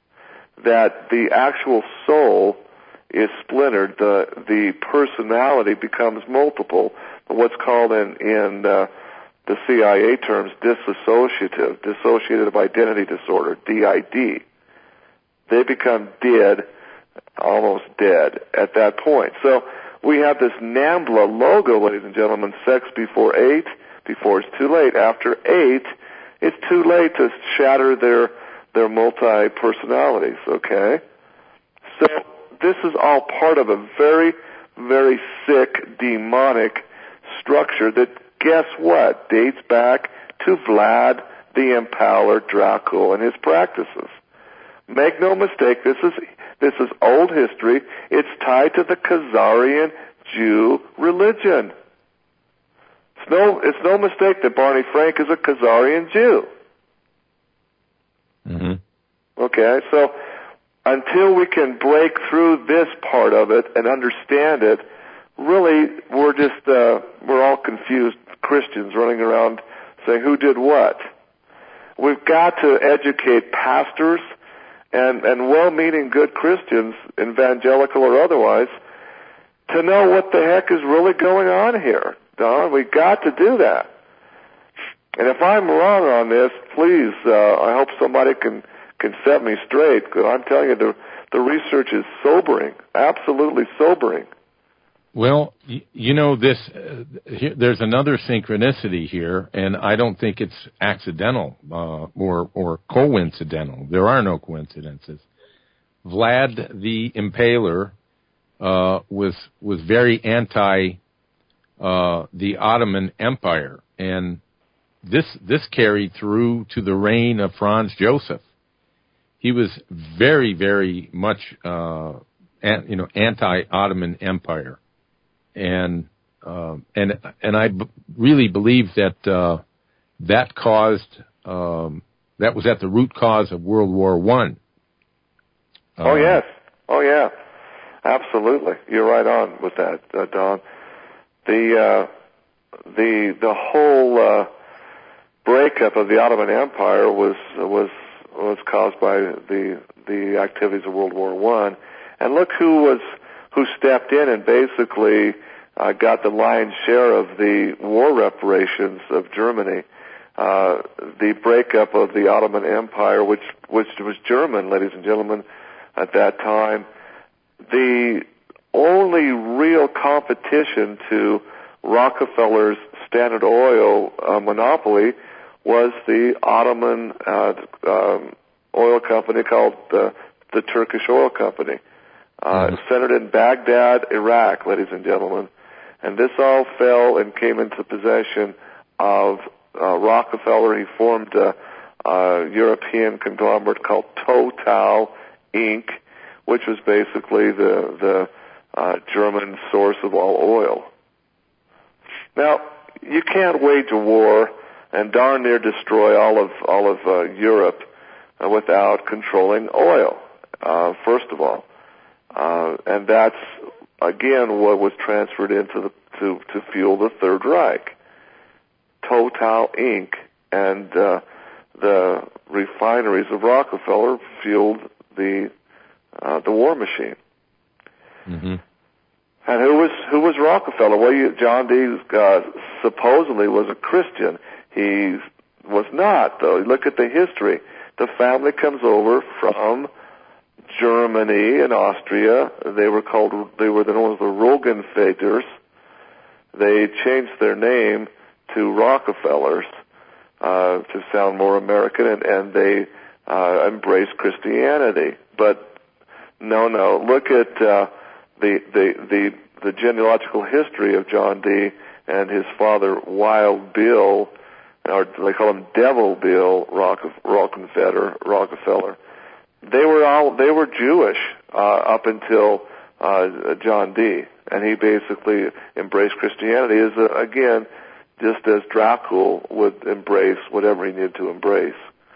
That the actual soul is splintered, the the personality becomes multiple, what's called in in uh, the C I A terms dissociative, dissociative identity disorder, D I D. They become dead, almost dead at that point. So we have this NAMBLA logo, ladies and gentlemen, sex before eight, before it's too late. After eight, it's too late to shatter their their multi-personalities, okay? So this is all part of a very, very sick, demonic structure that, guess what, dates back to Vlad the Impaler Dracul and his practices. Make no mistake, this is this is old history. It's tied to the Khazarian Jew religion. It's no, it's no mistake that Barney Frank is a Khazarian Jew. Mm-hmm. Okay, so until we can break through this part of it and understand it, really we're just, uh, we're all confused Christians running around saying who did what. We've got to educate pastors and, and well-meaning good Christians, evangelical or otherwise, to know what the heck is really going on here, Don. We've got to do that. And if I'm wrong on this, please, uh, I hope somebody can, can set me straight, because I'm telling you, the, the research is sobering, absolutely sobering. Well, you, you know, this, uh, here, there's another synchronicity here, and I don't think it's accidental uh, or, or coincidental. There are no coincidences. Vlad the Impaler uh, was was very anti uh, the Ottoman Empire, and This this carried through to the reign of Franz Joseph. He was very, very much, uh, an, you know, anti-Ottoman Empire, and uh, and and I b- really believe that uh, that caused um, that was at the root cause of World War One. Oh uh, yes, oh yeah, absolutely. You're right on with that, uh, Don. The uh, the the whole. Uh, breakup of the Ottoman Empire was was was caused by the the activities of World War One, and look who was who stepped in and basically uh, got the lion's share of the war reparations of Germany. Uh, the breakup of the Ottoman Empire, which which was German, ladies and gentlemen, at that time. The only real competition to Rockefeller's Standard Oil uh, monopoly was the Ottoman uh, um, oil company called the, the Turkish Oil Company, uh, mm-hmm. centered in Baghdad, Iraq, ladies and gentlemen. And this all fell and came into possession of uh, Rockefeller, he formed a, a European conglomerate called Total Incorporated, which was basically the the uh, German source of all oil. Now, you can't wage a war and darn near destroy all of all of uh, Europe uh, without controlling oil. Uh, first of all, uh, and that's again what was transferred into the to to fuel the Third Reich. Total Incorporated and uh, the refineries of Rockefeller fueled the uh, the war machine. Mm-hmm. And who was who was Rockefeller? Well, you, John D. Uh, supposedly was a Christian. He was not, though. Look at the history. The family comes over from Germany and Austria. They were called. They were known as the Rogenvaters. They changed their name to Rockefellers uh, to sound more American, and, and they uh, embraced Christianity. But no, no. Look at uh, the, the the the genealogical history of John D. and his father, Wild Bill, or they call him Devil Bill Rockefeller. Rockefeller. They were all they were Jewish uh, up until uh, John D. And he basically embraced Christianity as a, again, just as Dracul would embrace whatever he needed to embrace.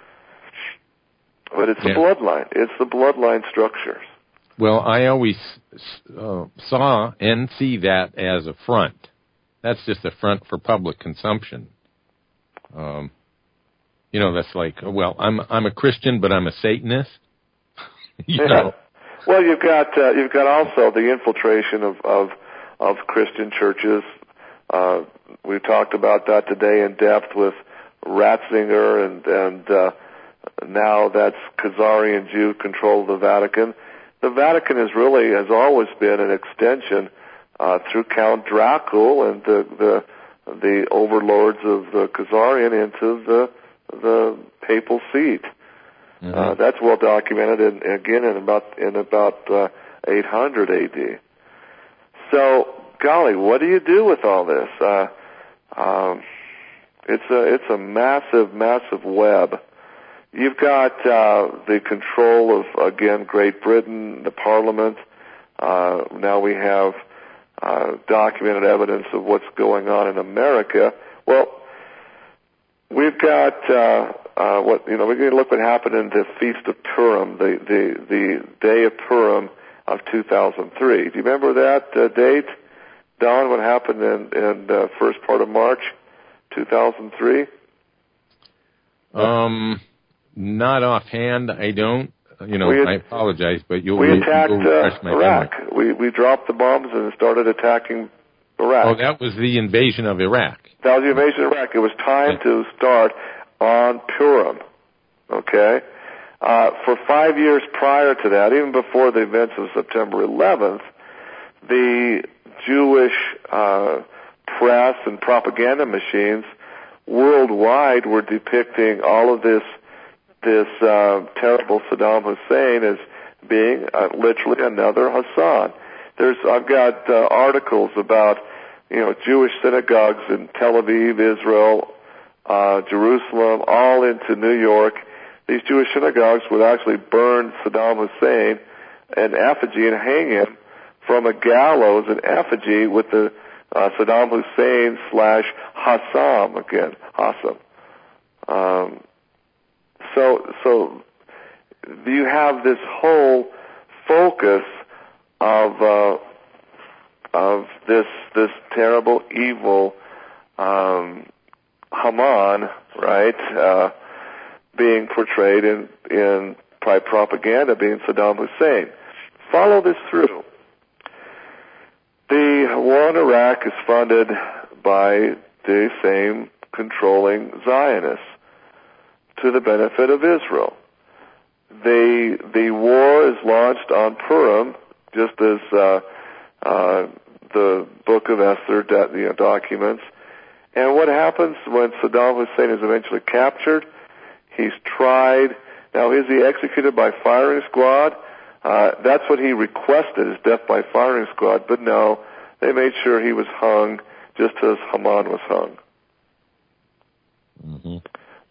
But it's yeah. the bloodline. It's the bloodline structures. Well, I always uh, saw and see that as a front. That's just a front for public consumption. Um, you know, that's like, well, I'm I'm a Christian, but I'm a Satanist. you yeah. know. Well, you've got uh, you've got also the infiltration of of, of Christian churches. Uh, we talked about that today in depth with Ratzinger, and and uh, now that's Khazarian Jew control of the Vatican. The Vatican is really has always been an extension uh, through Count Dracul and the the the overlords of the Khazarian into the the papal seat. Mm-hmm. Uh, that's well documented in, again in about in about uh, eight hundred A D. So, golly, what do you do with all this? Uh, um, it's a it's a massive, massive web. You've got uh, the control of again Great Britain, the Parliament. Uh, now we have uh, documented evidence of what's going on in America. Well, we've got. Uh, Uh, what you know, we're going to look what happened in the Feast of Purim, the the the day of Purim of two thousand three. Do you remember that uh, date, Don? What happened in in the first part of March, two thousand three? Um, not offhand. I don't. You know, had, I apologize, but you'll. We attacked you'll refresh my uh, Iraq. memory. We we dropped the bombs and started attacking Iraq. Oh, that was the invasion of Iraq. That was the invasion of Iraq. It was time yeah. to start on Purim, okay? Uh, for five years prior to that, even before the events of September eleventh, the Jewish uh, press and propaganda machines worldwide were depicting all of this this uh, terrible Saddam Hussein as being uh, literally another Hassan. There's I've got uh, articles about you know Jewish synagogues in Tel Aviv, Israel, Uh, Jerusalem, all into New York. These Jewish synagogues would actually burn Saddam Hussein in effigy and hang him from a gallows in effigy with the uh, Saddam Hussein slash Hassam again, Hassam. Um, so, so you have this whole focus of uh, of this this terrible evil. Um, Haman, right, uh, being portrayed in, in by propaganda being Saddam Hussein. Follow this through. The war in Iraq is funded by the same controlling Zionists to the benefit of Israel. The, the war is launched on Purim, just as uh, uh, the Book of Esther do- you know, documents. And what happens when Saddam Hussein is eventually captured? He's tried. Now, is he executed by firing squad? Uh, that's what he requested, is death by firing squad. But no, they made sure he was hung just as Haman was hung.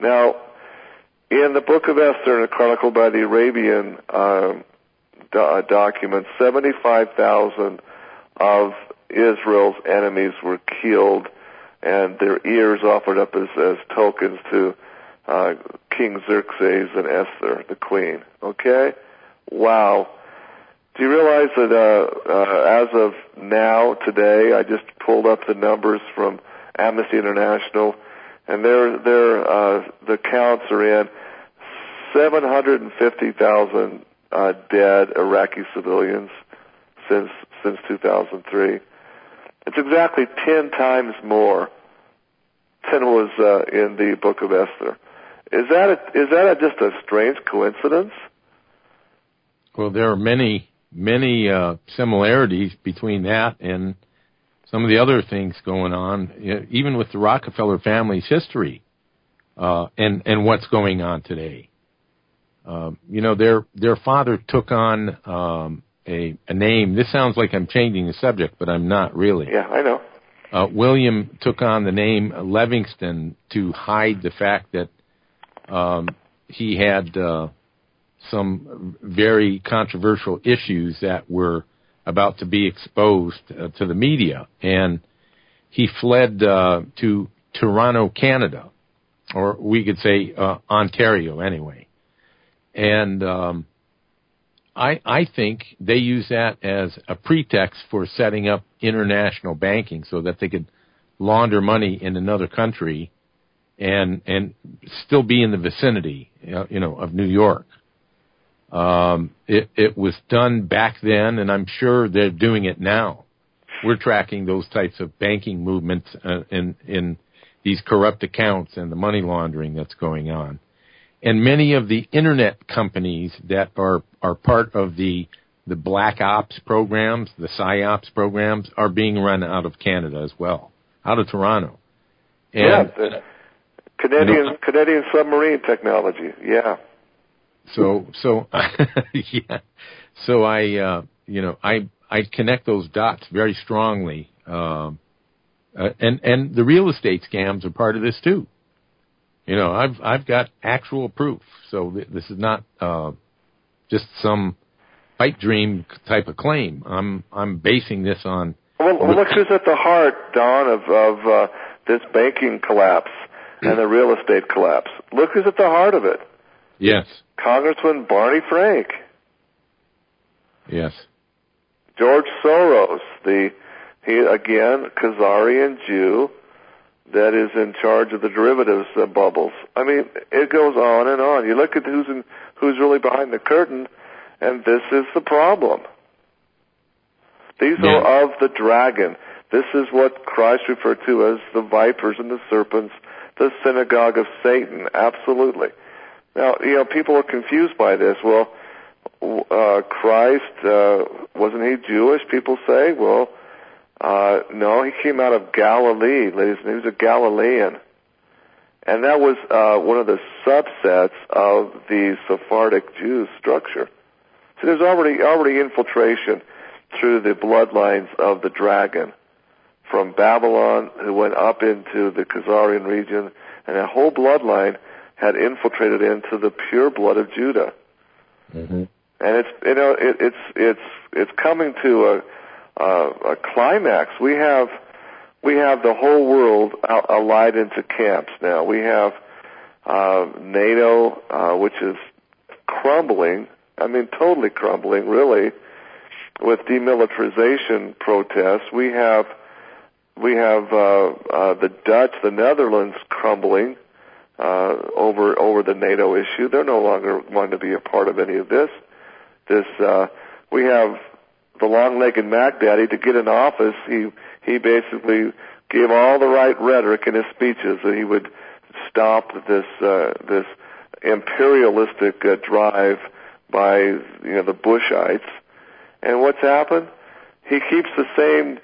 Now, in the Book of Esther, chronicled by the Arabian uh, do- documents, seventy-five thousand of Israel's enemies were killed, and their ears offered up as, as tokens to uh, King Xerxes and Esther, the queen. Okay? Wow. Do you realize that uh, uh, as of now, today, I just pulled up the numbers from Amnesty International, and their their uh, the counts are in seven hundred fifty thousand uh, dead Iraqi civilians since since two thousand three. It's exactly ten times more than was uh, in the Book of Esther. Is that a, is that a, just a strange coincidence? Well, there are many many uh, similarities between that and some of the other things going on, even with the Rockefeller family's history uh, and and what's going on today. Uh, you know, their their father took on um, a, a name. This sounds like I'm changing the subject, but I'm not really. Yeah, I know. Uh, William took on the name Livingston to hide the fact that um, he had uh, some very controversial issues that were about to be exposed uh, to the media. And he fled uh, to Toronto, Canada, or we could say uh, Ontario anyway. And um, I, I think they use that as a pretext for setting up international banking so that they could launder money in another country and and still be in the vicinity, you know, of New York. Um, it, it was done back then, and I'm sure they're doing it now. We're tracking those types of banking movements uh, in in these corrupt accounts and the money laundering that's going on. And many of the internet companies that are, are part of the the black ops programs, the PSYOPs programs, are being run out of Canada as well, out of Toronto. And, yeah, the Canadian you know, Canadian submarine technology. Yeah. So so yeah, so I uh, you know I I connect those dots very strongly, um, uh, and and the real estate scams are part of this too. You know, I've I've got actual proof. So th- this is not uh, just some pipe dream type of claim. I'm I'm basing this on. Well, well look who's at the heart, Don, of of uh, this banking collapse and the real estate collapse. Look who's at the heart of it. Yes. Congressman Barney Frank. Yes. George Soros, the he again Khazarian Jew that is in charge of the derivatives uh, bubbles. I mean, it goes on and on. You look at who's in, who's really behind the curtain, and this is the problem. These yeah. are of the dragon. This is what Christ referred to as the vipers and the serpents, the synagogue of Satan. Absolutely. Now, you know, people are confused by this. Well, uh, Christ, uh, wasn't he Jewish? People say, well, uh, no, he came out of Galilee, ladies and gentlemen. He was a Galilean. And that was, uh, one of the subsets of the Sephardic Jews structure. So there's already, already infiltration through the bloodlines of the dragon from Babylon, who went up into the Khazarian region, and that whole bloodline had infiltrated into the pure blood of Judah, mm-hmm. and it's you know it, it's it's it's coming to a, a a climax. We have we have the whole world allied into camps now. We have uh, NATO, uh, which is crumbling. I mean, totally crumbling, really, with demilitarization protests. We have we have uh, uh, the Dutch, the Netherlands, crumbling. Uh, over over the NATO issue. They're no longer wanting to be a part of any of this. This uh, we have the long-legged Mac Daddy to get in office. He he basically gave all the right rhetoric in his speeches that he would stop this uh, this imperialistic uh, drive by you know the Bushites. And what's happened? He keeps the same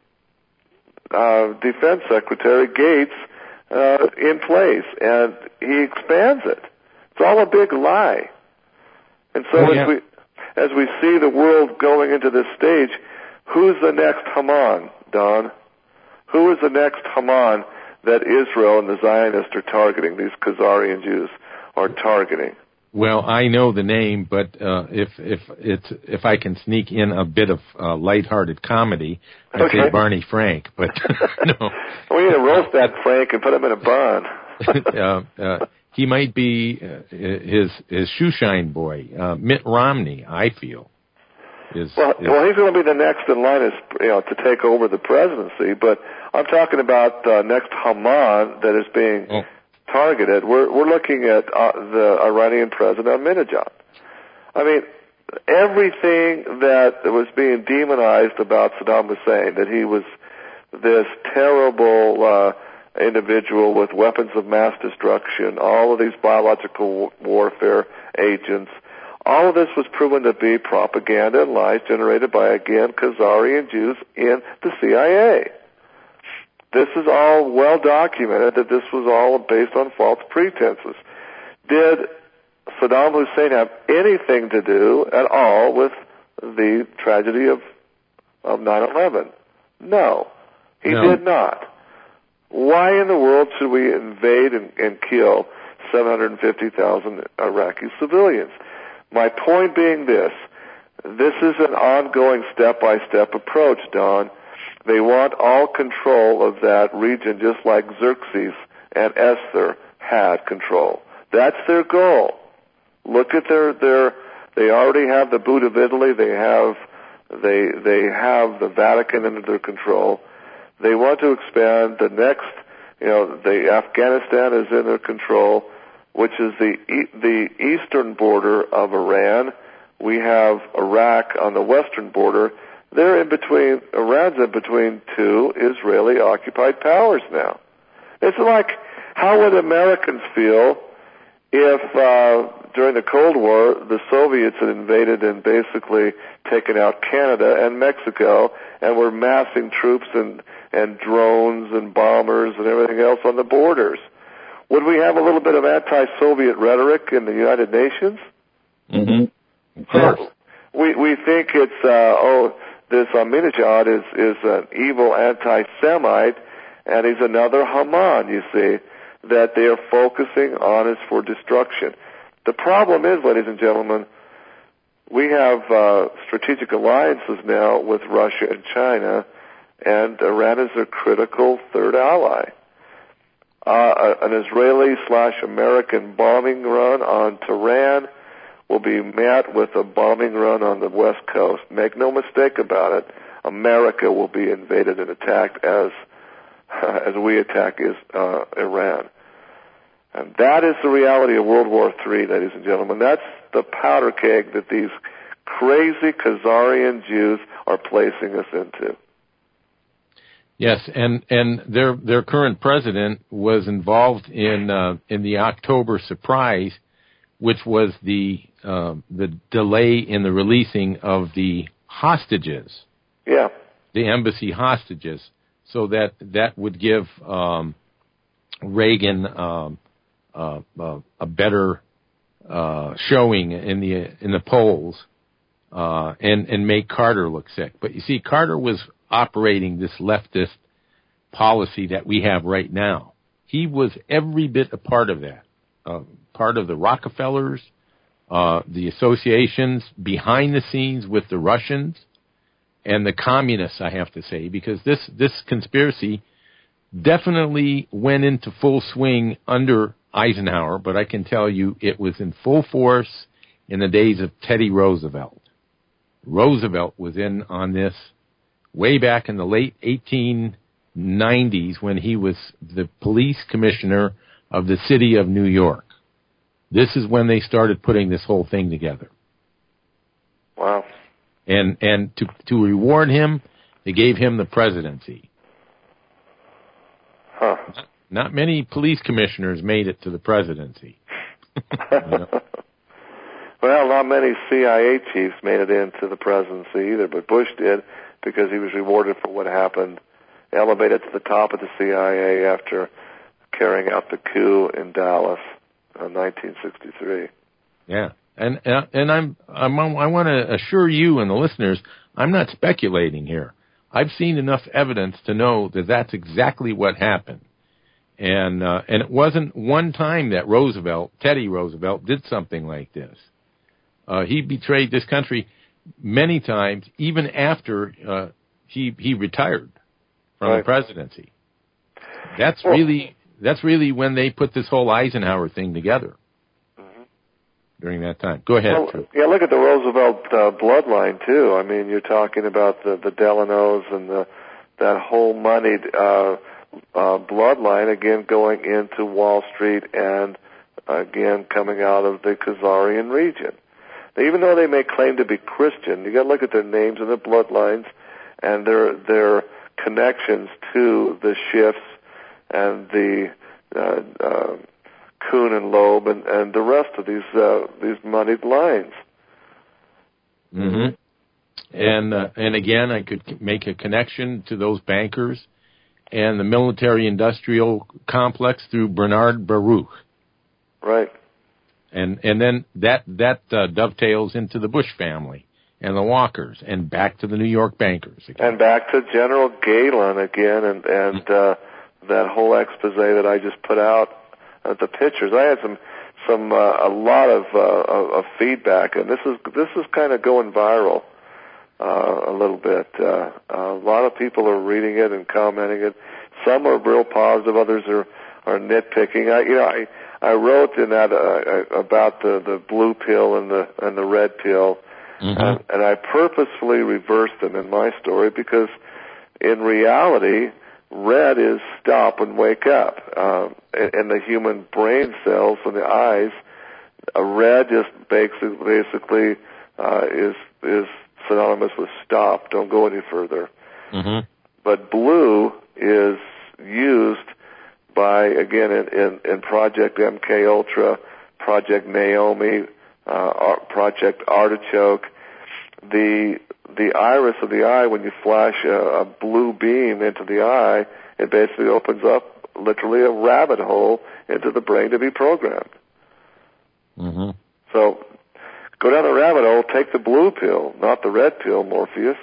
uh, Defense Secretary Gates Uh, in place, and he expands it. It's all a big lie. And so oh, yeah. as we as we see the world going into this stage, who's the next Haman, Don? Who is the next Haman that Israel and the Zionists are targeting, these Khazarian Jews are targeting? Well, I know the name, but uh, if if it's if I can sneak in a bit of uh, lighthearted comedy, I'd okay. say Barney Frank. But no, we need to roast that Frank and put him in a bun. uh, uh, he might be uh, his his shoeshine boy, uh, Mitt Romney. I feel. Is, well, is, well, he's going to be the next in line, as, you know, to take over the presidency. But I'm talking about uh, next Haman that is being oh. targeted. We're we're looking at uh, the Iranian president Ahmadinejad. I mean, everything that was being demonized about Saddam Hussein, that he was this terrible uh, individual with weapons of mass destruction, all of these biological warfare agents. All of this was proven to be propaganda and lies generated by, again, Khazarian Jews in the C I A. This is all well documented that this was all based on false pretenses. Did Saddam Hussein have anything to do at all with the tragedy of, of nine eleven? No, he no. did not. Why in the world should we invade and, and kill seven hundred fifty thousand Iraqi civilians? My point being this, this is an ongoing step-by-step approach, Don. They want all control of that region just like Xerxes and Esther had control. That's their goal. Look at their, their, they already have the boot of Italy, they have, they, they have the Vatican under their control. They want to expand the next, you know, the Afghanistan is in their control, which is the the eastern border of Iran. We have Iraq on the western border. They're in between, Iran's in between two Israeli-occupied powers now. It's like, how would Americans feel if, uh, during the Cold War, the Soviets had invaded and basically taken out Canada and Mexico and were massing troops and, and drones and bombers and everything else on the borders? Would we have a little bit of anti-Soviet rhetoric in the United Nations? Mm-hmm. Of course. So we we think it's uh, oh this Ahmadinejad is is an evil anti-Semite, and he's another Haman. You see that they are focusing on is for destruction. The problem is, ladies and gentlemen, we have uh, strategic alliances now with Russia and China, and Iran is a critical third ally. Uh, an Israeli slash American bombing run on Tehran will be met with a bombing run on the West Coast. Make no mistake about it, America will be invaded and attacked as uh, as we attack is, uh, Iran. And that is the reality of World War Three, ladies and gentlemen. That's the powder keg that these crazy Khazarian Jews are placing us into. Yes, and, and their their current president was involved in uh, in the October surprise, which was the uh, the delay in the releasing of the hostages. Yeah, the embassy hostages, so that that would give um, Reagan um, uh, uh, a better uh, showing in the in the polls, uh, and and make Carter look sick. But you see, Carter was operating this leftist policy that we have right now. He was every bit a part of that, uh, part of the Rockefellers, uh, the associations behind the scenes with the Russians and the communists, I have to say, because this, this conspiracy definitely went into full swing under Eisenhower, but I can tell you it was in full force in the days of Teddy Roosevelt. Roosevelt was in on this way back in the late eighteen nineties when he was the police commissioner of the city of New York. This is when they started putting this whole thing together. Wow. And and to to reward him, they gave him the presidency. Huh. Not, not many police commissioners made it to the presidency. You know? Well, not many C I A chiefs made it into the presidency either, but Bush did, because he was rewarded for what happened, elevated to the top of the C I A after carrying out the coup in Dallas in nineteen sixty-three. Yeah, and and I'm, I'm I want to assure you and the listeners, I'm not speculating here. I've seen enough evidence to know that that's exactly what happened. And uh, and it wasn't one time that Roosevelt, Teddy Roosevelt, did something like this. Uh, he betrayed this country many times, even after uh, he he retired from right. the presidency. That's well, really that's really when they put this whole Eisenhower thing together. Mm-hmm. During that time. Go ahead. Well, yeah, look at the Roosevelt uh, bloodline too. I mean, you're talking about the the Delanos and the that whole moneyed uh, uh, bloodline again going into Wall Street and again coming out of the Khazarian region. Even though they may claim to be Christian, you got to look at their names and their bloodlines and their their connections to the Schiffs and the uh, uh, Kuhn and Loeb and, and the rest of these uh, these moneyed lines. Mm-hmm. And uh, and again, I could make a connection to those bankers and the military-industrial complex through Bernard Baruch. Right. And and then that that uh, dovetails into the Bush family and the Walkers and back to the New York bankers again. And back to General Galen again and, and uh, that whole expose that I just put out at the pictures. I had some some uh, a lot of, uh, of feedback, and this is this is kind of going viral uh, a little bit. Uh, a lot of people are reading it and commenting it. Some are real positive, others are, are nitpicking. I, you know, I. I wrote in that uh, about the, the blue pill and the and the red pill, mm-hmm. and, and I purposefully reversed them in my story because, in reality, red is stop and wake up. Um, in, in the human brain cells and the eyes, a red just basically basically uh, is is synonymous with stop. Don't go any further. Mm-hmm. But blue is used by, again, in, in, in Project M K Ultra, Project Naomi, uh, Project Artichoke, the the iris of the eye, when you flash a, a blue beam into the eye, it basically opens up literally a rabbit hole into the brain to be programmed. Mm-hmm. So go down the rabbit hole, take the blue pill, not the red pill, Morpheus.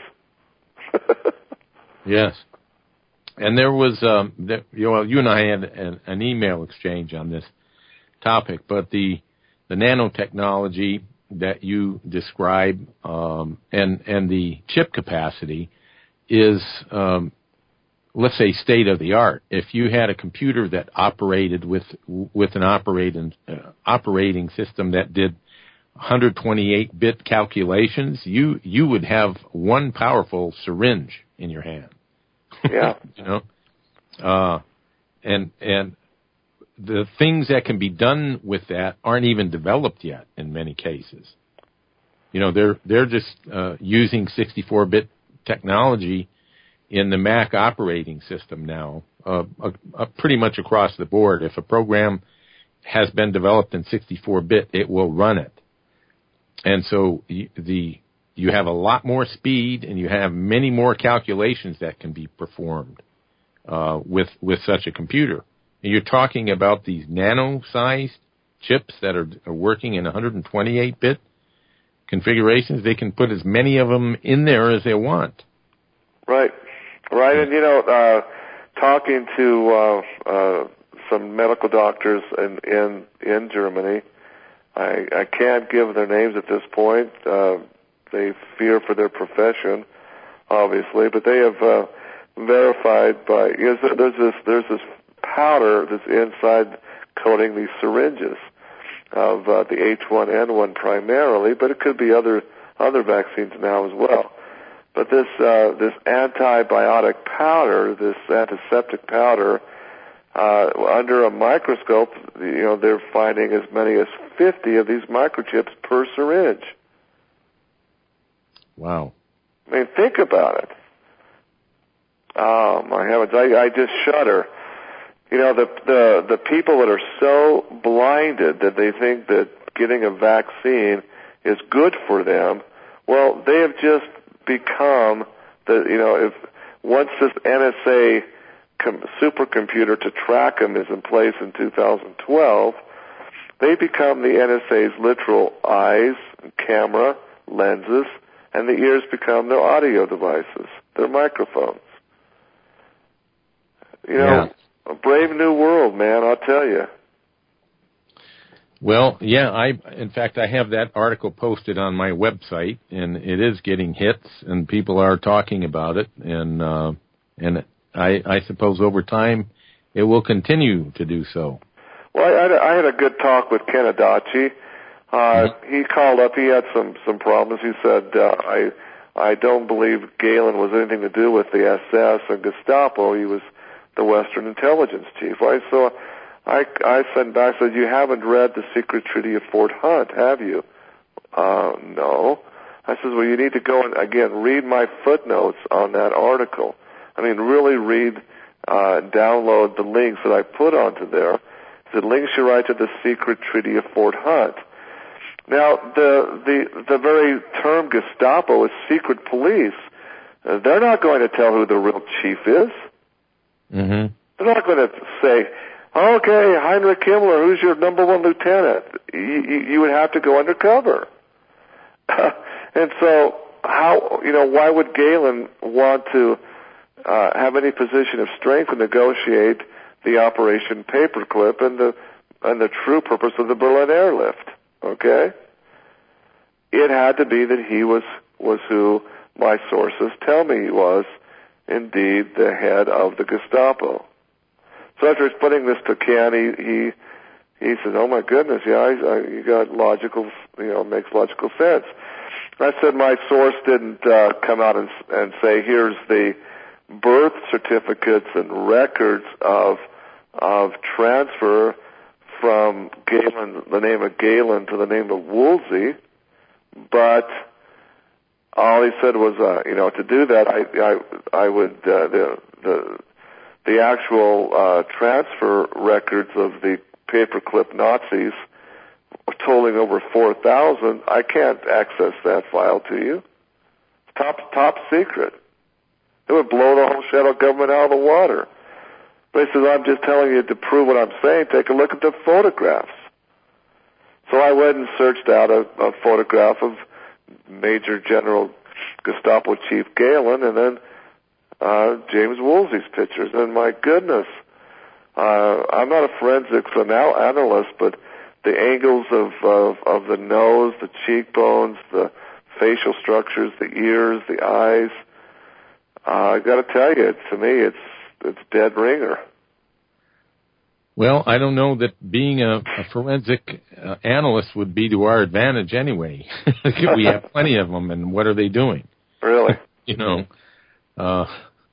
Yes. And there was, um, the, you know, you and I had an, an email exchange on this topic, but the the nanotechnology that you describe um, and and the chip capacity is, um, let's say, state of the art. If you had a computer that operated with with an operating uh, operating system that did one twenty-eight bit calculations, you you would have one powerful syringe in your hand. Yeah. You know, uh, and and the things that can be done with that aren't even developed yet in many cases. You know, they're they're just uh, using sixty-four bit technology in the Mac operating system now, uh, uh, uh, pretty much across the board. If a program has been developed in sixty-four bit, it will run it, and so the you have a lot more speed, and you have many more calculations that can be performed uh, with with such a computer. And you're talking about these nano-sized chips that are, are working in one twenty-eight bit configurations. They can put as many of them in there as they want. Right, right. And, you know, uh, talking to uh, uh, some medical doctors in, in, in Germany, I, I can't give their names at this point. Uh, They fear for their profession, obviously, but they have uh, verified by you know, there's this there's this powder that's inside coating these syringes of uh, the H one N one primarily, but it could be other other vaccines now as well. But this uh, this antibiotic powder, this antiseptic powder, uh, under a microscope, you know, they're finding as many as fifty of these microchips per syringe. Wow. I mean, think about it. Oh, my heavens, I, I just shudder. You know, the, the, the people that are so blinded that they think that getting a vaccine is good for them, well, they have just become the, you know, if once this N S A com- supercomputer to track them is in place in two thousand twelve, they become the N S A's literal eyes, camera, lenses, and the ears become their audio devices, their microphones. You know, a brave new world, man, I'll tell you. Well, yeah, I, in fact, I have that article posted on my website, and it is getting hits, and people are talking about it, and, uh, and I, I suppose over time it will continue to do so. Well, I had a, I had a good talk with Ken Adachi. Uh, mm-hmm. He called up, he had some, some problems. He said, uh, I, I don't believe Galen was anything to do with the S S or Gestapo. He was the Western Intelligence Chief, right? So I, I sent back, said, you haven't read The Secret Treaty of Fort Hunt, have you? Uh, no. I said, well, you need to go and, again, read my footnotes on that article. I mean, really read, uh, download the links that I put onto there. The links you write to The Secret Treaty of Fort Hunt. Now, the, the, the very term Gestapo is secret police. Uh, they're not going to tell who the real chief is. Mm-hmm. They're not going to say, okay, Heinrich Himmler, who's your number one lieutenant? You, you, you would have to go undercover. And so, how, you know, why would Galen want to uh, have any position of strength to negotiate the Operation Paperclip and the and the true purpose of the Berlin airlift? Okay, it had to be that he was was who my sources tell me he was, indeed, the head of the Gestapo. So after explaining this to Ken, he he, he said, "Oh my goodness, yeah, I, I, you got logical, you know, makes logical sense." I said my source didn't uh, come out and, and say, "Here's the birth certificates and records of of transfer from Galen, the name of Galen, to the name of Woolsey," but all he said was, uh, you know, to do that, I I, I would uh, the the the actual uh, transfer records of the paperclip Nazis totaling over four thousand. I can't access that file to you. It's top top secret. It would blow the whole shadow government out of the water. But he says, I'm just telling you to prove what I'm saying. Take a look at the photographs. So I went and searched out a, a photograph of Major General Gestapo Chief Galen, and then uh, James Woolsey's pictures. And my goodness, uh, I'm not a forensics anal- analyst, but the angles of, of of the nose, the cheekbones, the facial structures, the ears, the eyes, uh, I got to tell you, to me, it's it's dead ringer. Well, I don't know that being a, a forensic uh, analyst would be to our advantage anyway. We have plenty of them, and what are they doing? Really? You know, uh,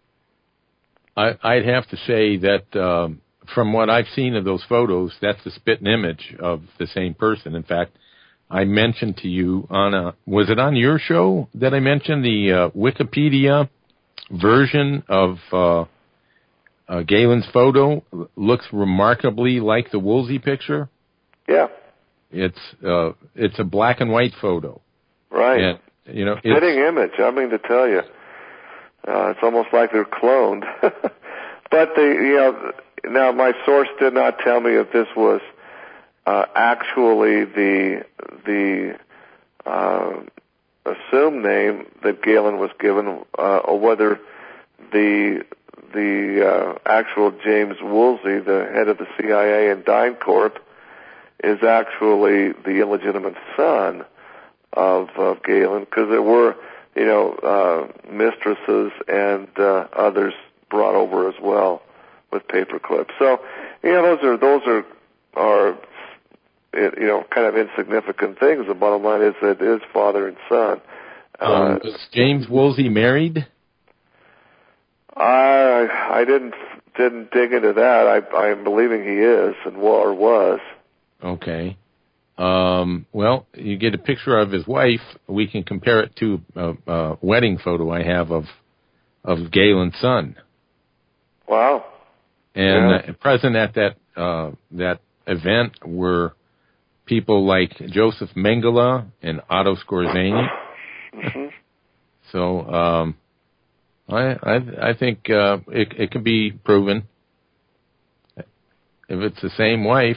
I, I'd have to say that um, from what I've seen of those photos, that's the spit and image of the same person. In fact, I mentioned to you on a, was it on your show that I mentioned the uh, Wikipedia version of uh, uh, Galen's photo looks remarkably like the Woolsey picture? Yeah. It's uh, it's a black and white photo. Right. And, you know, spitting image, I mean to tell you. Uh, it's almost like they're cloned. But the, you know, now my source did not tell me if this was uh, actually the the uh, assumed name that Galen was given, uh, or whether the the uh, actual James Woolsey, the head of the C I A and DynCorp, is actually the illegitimate son of, of Galen, because there were, you know, uh, mistresses and uh, others brought over as well with paperclips. So, you know, those are those are are you know kind of insignificant things. The bottom line is that it is father and son. Um, uh, was James Woolsey married? I I didn't didn't dig into that. I I'm believing he is and or was. Okay. Um, well, you get a picture of his wife. We can compare it to a, a wedding photo I have of of Galen's son. Wow. And yeah. uh, present at that uh, that event were people like Joseph Mengele and Otto Skorzeny. Mm-hmm. So um, I I, I think uh, it, it can be proven if it's the same wife.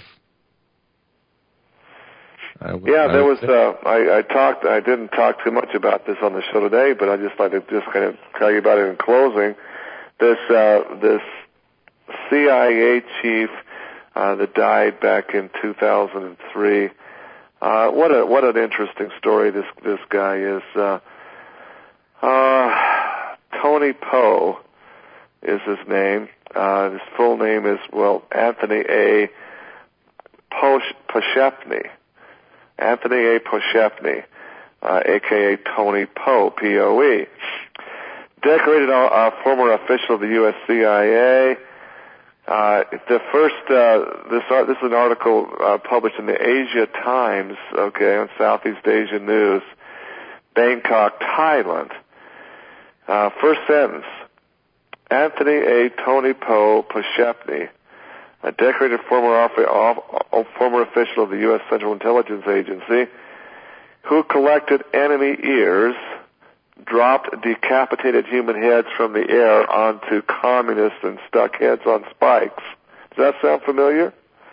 I w- yeah, I there was. say. Uh, I, I talked. I didn't talk too much about this on the show today, but I just like to just kind of tell you about it in closing. This uh, this C I A chief uh, that died back in two thousand three. Uh, what a what an interesting story this this guy is. Uh, uh, Tony Poe is his name. Uh, his full name is, well, Anthony A. Posh- Poshepny. Anthony A. Poshepny, uh, a k a. Tony Poe, P O E. Decorated uh, uh, former official of the U S C I A. Uh, the first, uh, this, uh, this is an article uh, published in the Asia Times, okay, on Southeast Asia News, Bangkok, Thailand. Uh, first sentence, Anthony A. Tony Poe Poshepny, a decorated former, off, former official of the U S Central Intelligence Agency, who collected enemy ears, dropped decapitated human heads from the air onto communists and stuck heads on spikes. Does that sound familiar?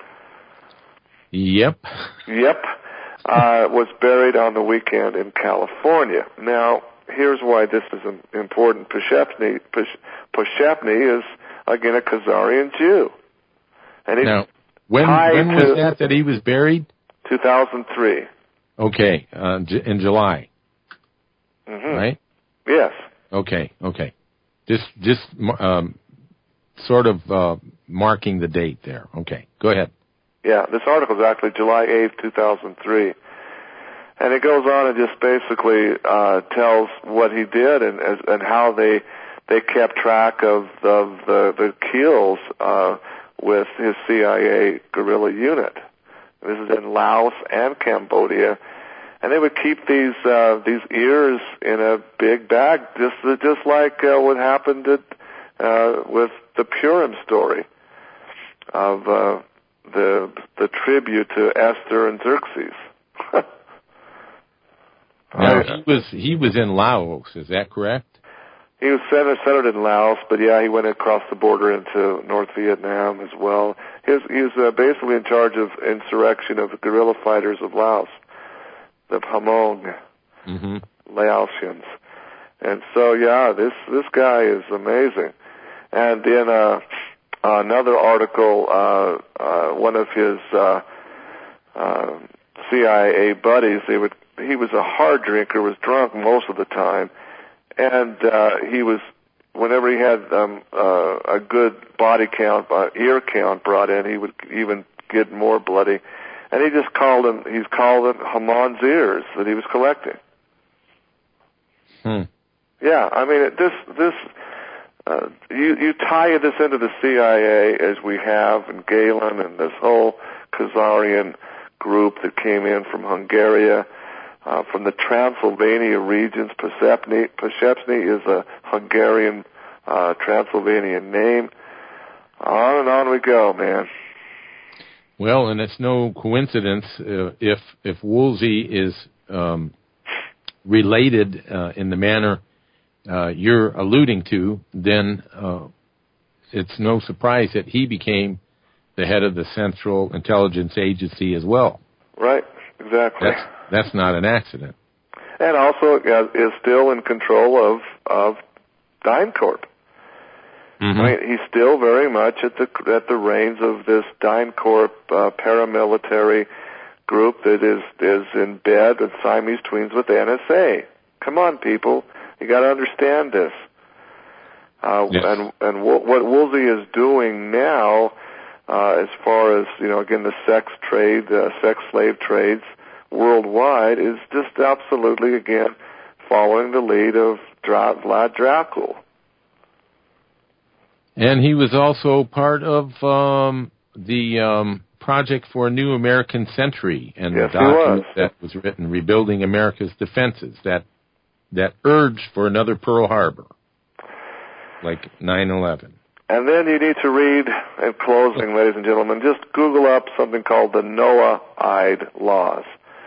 Yep. Yep. Uh, was buried on the weekend in California. Now, here's why this is important. Poshepny, Poshepny is, again, a Khazarian Jew. And he's now, when, when was that that he was buried? two thousand three. Okay, uh, in July. Mm-hmm. Right? Yes. Okay, okay. Just, just um, sort of uh, marking the date there. Okay, go ahead. Yeah, this article is actually July eighth, two thousand three. And it goes on and just basically uh, tells what he did and and how they they kept track of, of the, the kills uh, with his C I A guerrilla unit. This is in Laos and Cambodia. And they would keep these uh, these ears in a big bag, just just like uh, what happened at, uh, with the Purim story of uh, the the tribute to Esther and Xerxes. Now he was he was in Laos, is that correct? He was centered, centered in Laos, but yeah, he went across the border into North Vietnam as well. He was, he was uh, basically in charge of insurrection of the guerrilla fighters of Laos, the Phamong, mm-hmm. Laotians. And so, yeah, this this guy is amazing. And in uh, another article, uh, uh, one of his uh, uh, C I A buddies, they would he was a hard drinker, was drunk most of the time, and uh, he was, whenever he had um, uh, a good body count, uh, ear count brought in, he would even get more bloody. And he just called them, he's called them Haman's ears that he was collecting. Hmm. Yeah, I mean, it, this, this, uh, you, you tie this into the C I A as we have, and Galen and this whole Khazarian group that came in from Hungary, uh, from the Transylvania regions. Poshepny, Poshepny is a Hungarian, uh, Transylvanian name. On and on we go, man. Well, and it's no coincidence uh, if if Woolsey is um, related uh, in the manner uh, you're alluding to, then uh, it's no surprise that he became the head of the Central Intelligence Agency as well. Right, exactly. That's, that's not an accident. And also uh, is still in control of of DynCorp. Mm-hmm. I mean, he's still very much at the at the reins of this DynCorp uh, paramilitary group that is is in bed with Siamese twins with the N S A. Come on, people, you got to understand this. Uh, yes. And and what, what Woolsey is doing now, uh, as far as you know, again, the sex trade, uh, sex slave trades worldwide, is just absolutely again following the lead of Dra- Vlad Dracul. And he was also part of um, the um, Project for a New American Century and yes, the document was. that was written, Rebuilding America's Defenses, that that urged for another Pearl Harbor, like nine eleven. And then you need to read, in closing, ladies and gentlemen, just Google up something called the Noahide Laws.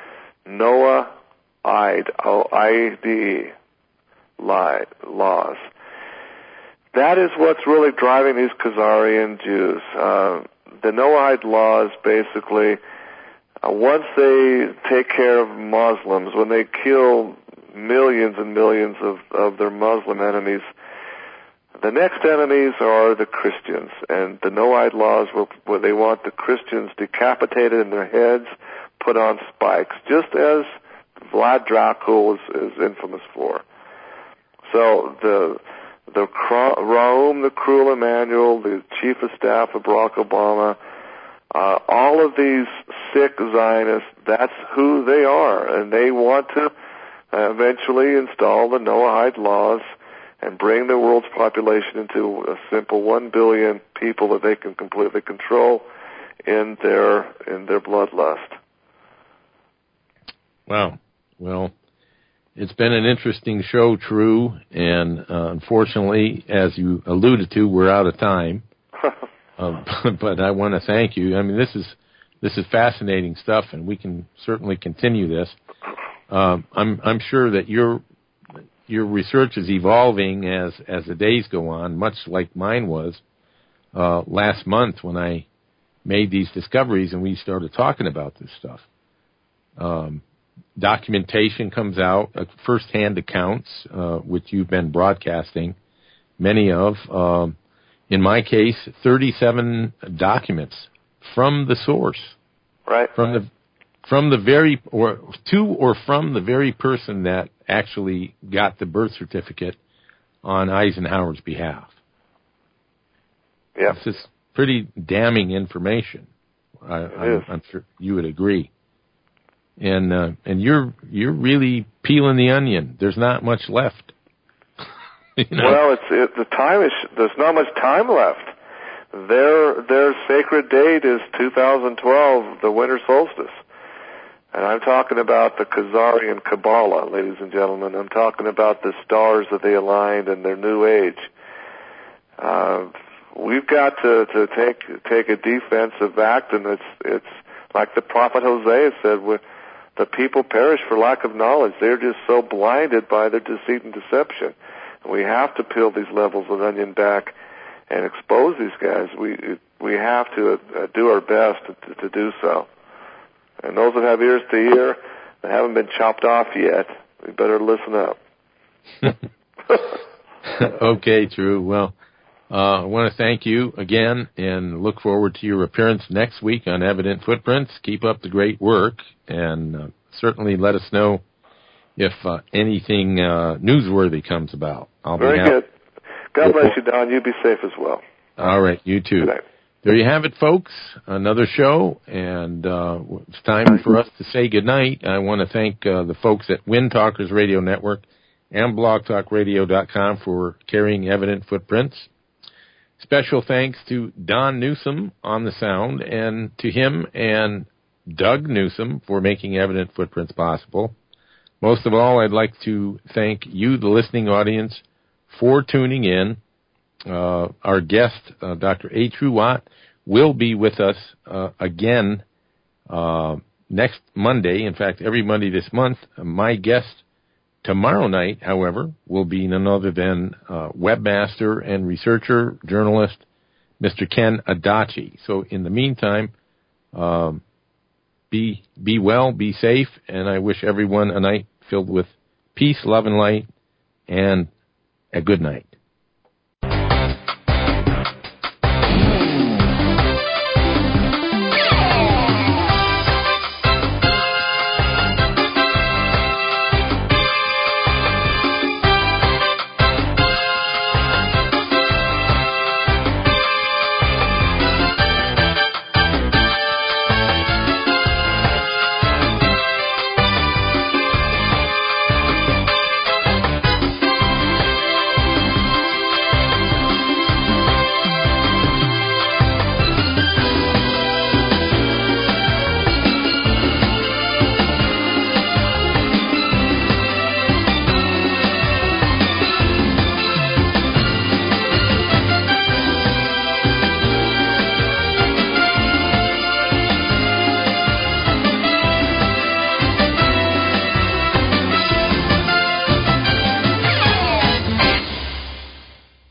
Noahide, O I D E, laws. That is what's really driving these Khazarian Jews. Uh, the Noahide laws basically, uh, once they take care of Muslims, when they kill millions and millions of, of their Muslim enemies, the next enemies are the Christians, and the Noahide laws will, where they want the Christians decapitated in their heads, put on spikes, just as Vlad Dracul is, is infamous for. So the the Raoum, the cruel Emanuel, the chief of staff of Barack Obama, uh, all of these sick Zionists, that's who they are, and they want to uh, eventually install the Noahide laws and bring the world's population into a simple one billion people that they can completely control in their in their bloodlust. Wow. Well, it's been an interesting show, True, and uh, unfortunately, as you alluded to, we're out of time. uh, but I want to thank you. I mean, this is this is fascinating stuff, and we can certainly continue this. Um, I'm I'm sure that your your research is evolving as as the days go on, much like mine was uh, last month when I made these discoveries and we started talking about this stuff. Um, documentation comes out, uh, first-hand accounts, uh, which you've been broadcasting many of. Um, in my case, thirty-seven documents from the source, right? From the from the very or to or from the very person that actually got the birth certificate on Eisenhower's behalf. Yeah, this is pretty damning information. I, I'm, I'm sure you would agree. And uh, and you're you're really peeling the onion. There's not much left. you know? Well, it's it, the time is there's not much time left. Their their sacred date is two thousand twelve, the winter solstice, and I'm talking about the Khazarian Kabbalah, ladies and gentlemen. I'm talking about the stars that they aligned in their new age. Uh, we've got to to take take a defensive act, and it's it's like the prophet Hosea said. We're, The people perish for lack of knowledge. They're just so blinded by their deceit and deception. We have to peel these levels of onion back and expose these guys. We we have to uh, do our best to, to do so. And those that have ears to hear, that haven't been chopped off yet, we better listen up. Okay, True. Well, uh, I want to thank you again and look forward to your appearance next week on Evident Footprints. Keep up the great work, and uh, certainly let us know if uh, anything uh, newsworthy comes about. I'll Very be good. God bless you, Don. You be safe as well. All right, you too. Good night. There you have it, folks. Another show, and uh, it's time for us to say goodnight. I want to thank uh, the folks at Wind Talkers Radio Network and blog talk radio dot com for carrying Evident Footprints. Special thanks to Don Newsom on the sound, and to him and Doug Newsom for making Evident Footprints possible. Most of all, I'd like to thank you, the listening audience, for tuning in. Uh, our guest, uh, Doctor A. True Watt, will be with us uh, again uh, next Monday. In fact, every Monday this month. My guest tomorrow night, however, will be none other than uh, webmaster and researcher, journalist, Mister Ken Adachi. So in the meantime, um, be be well, be safe, and I wish everyone a night filled with peace, love, and light, and a good night.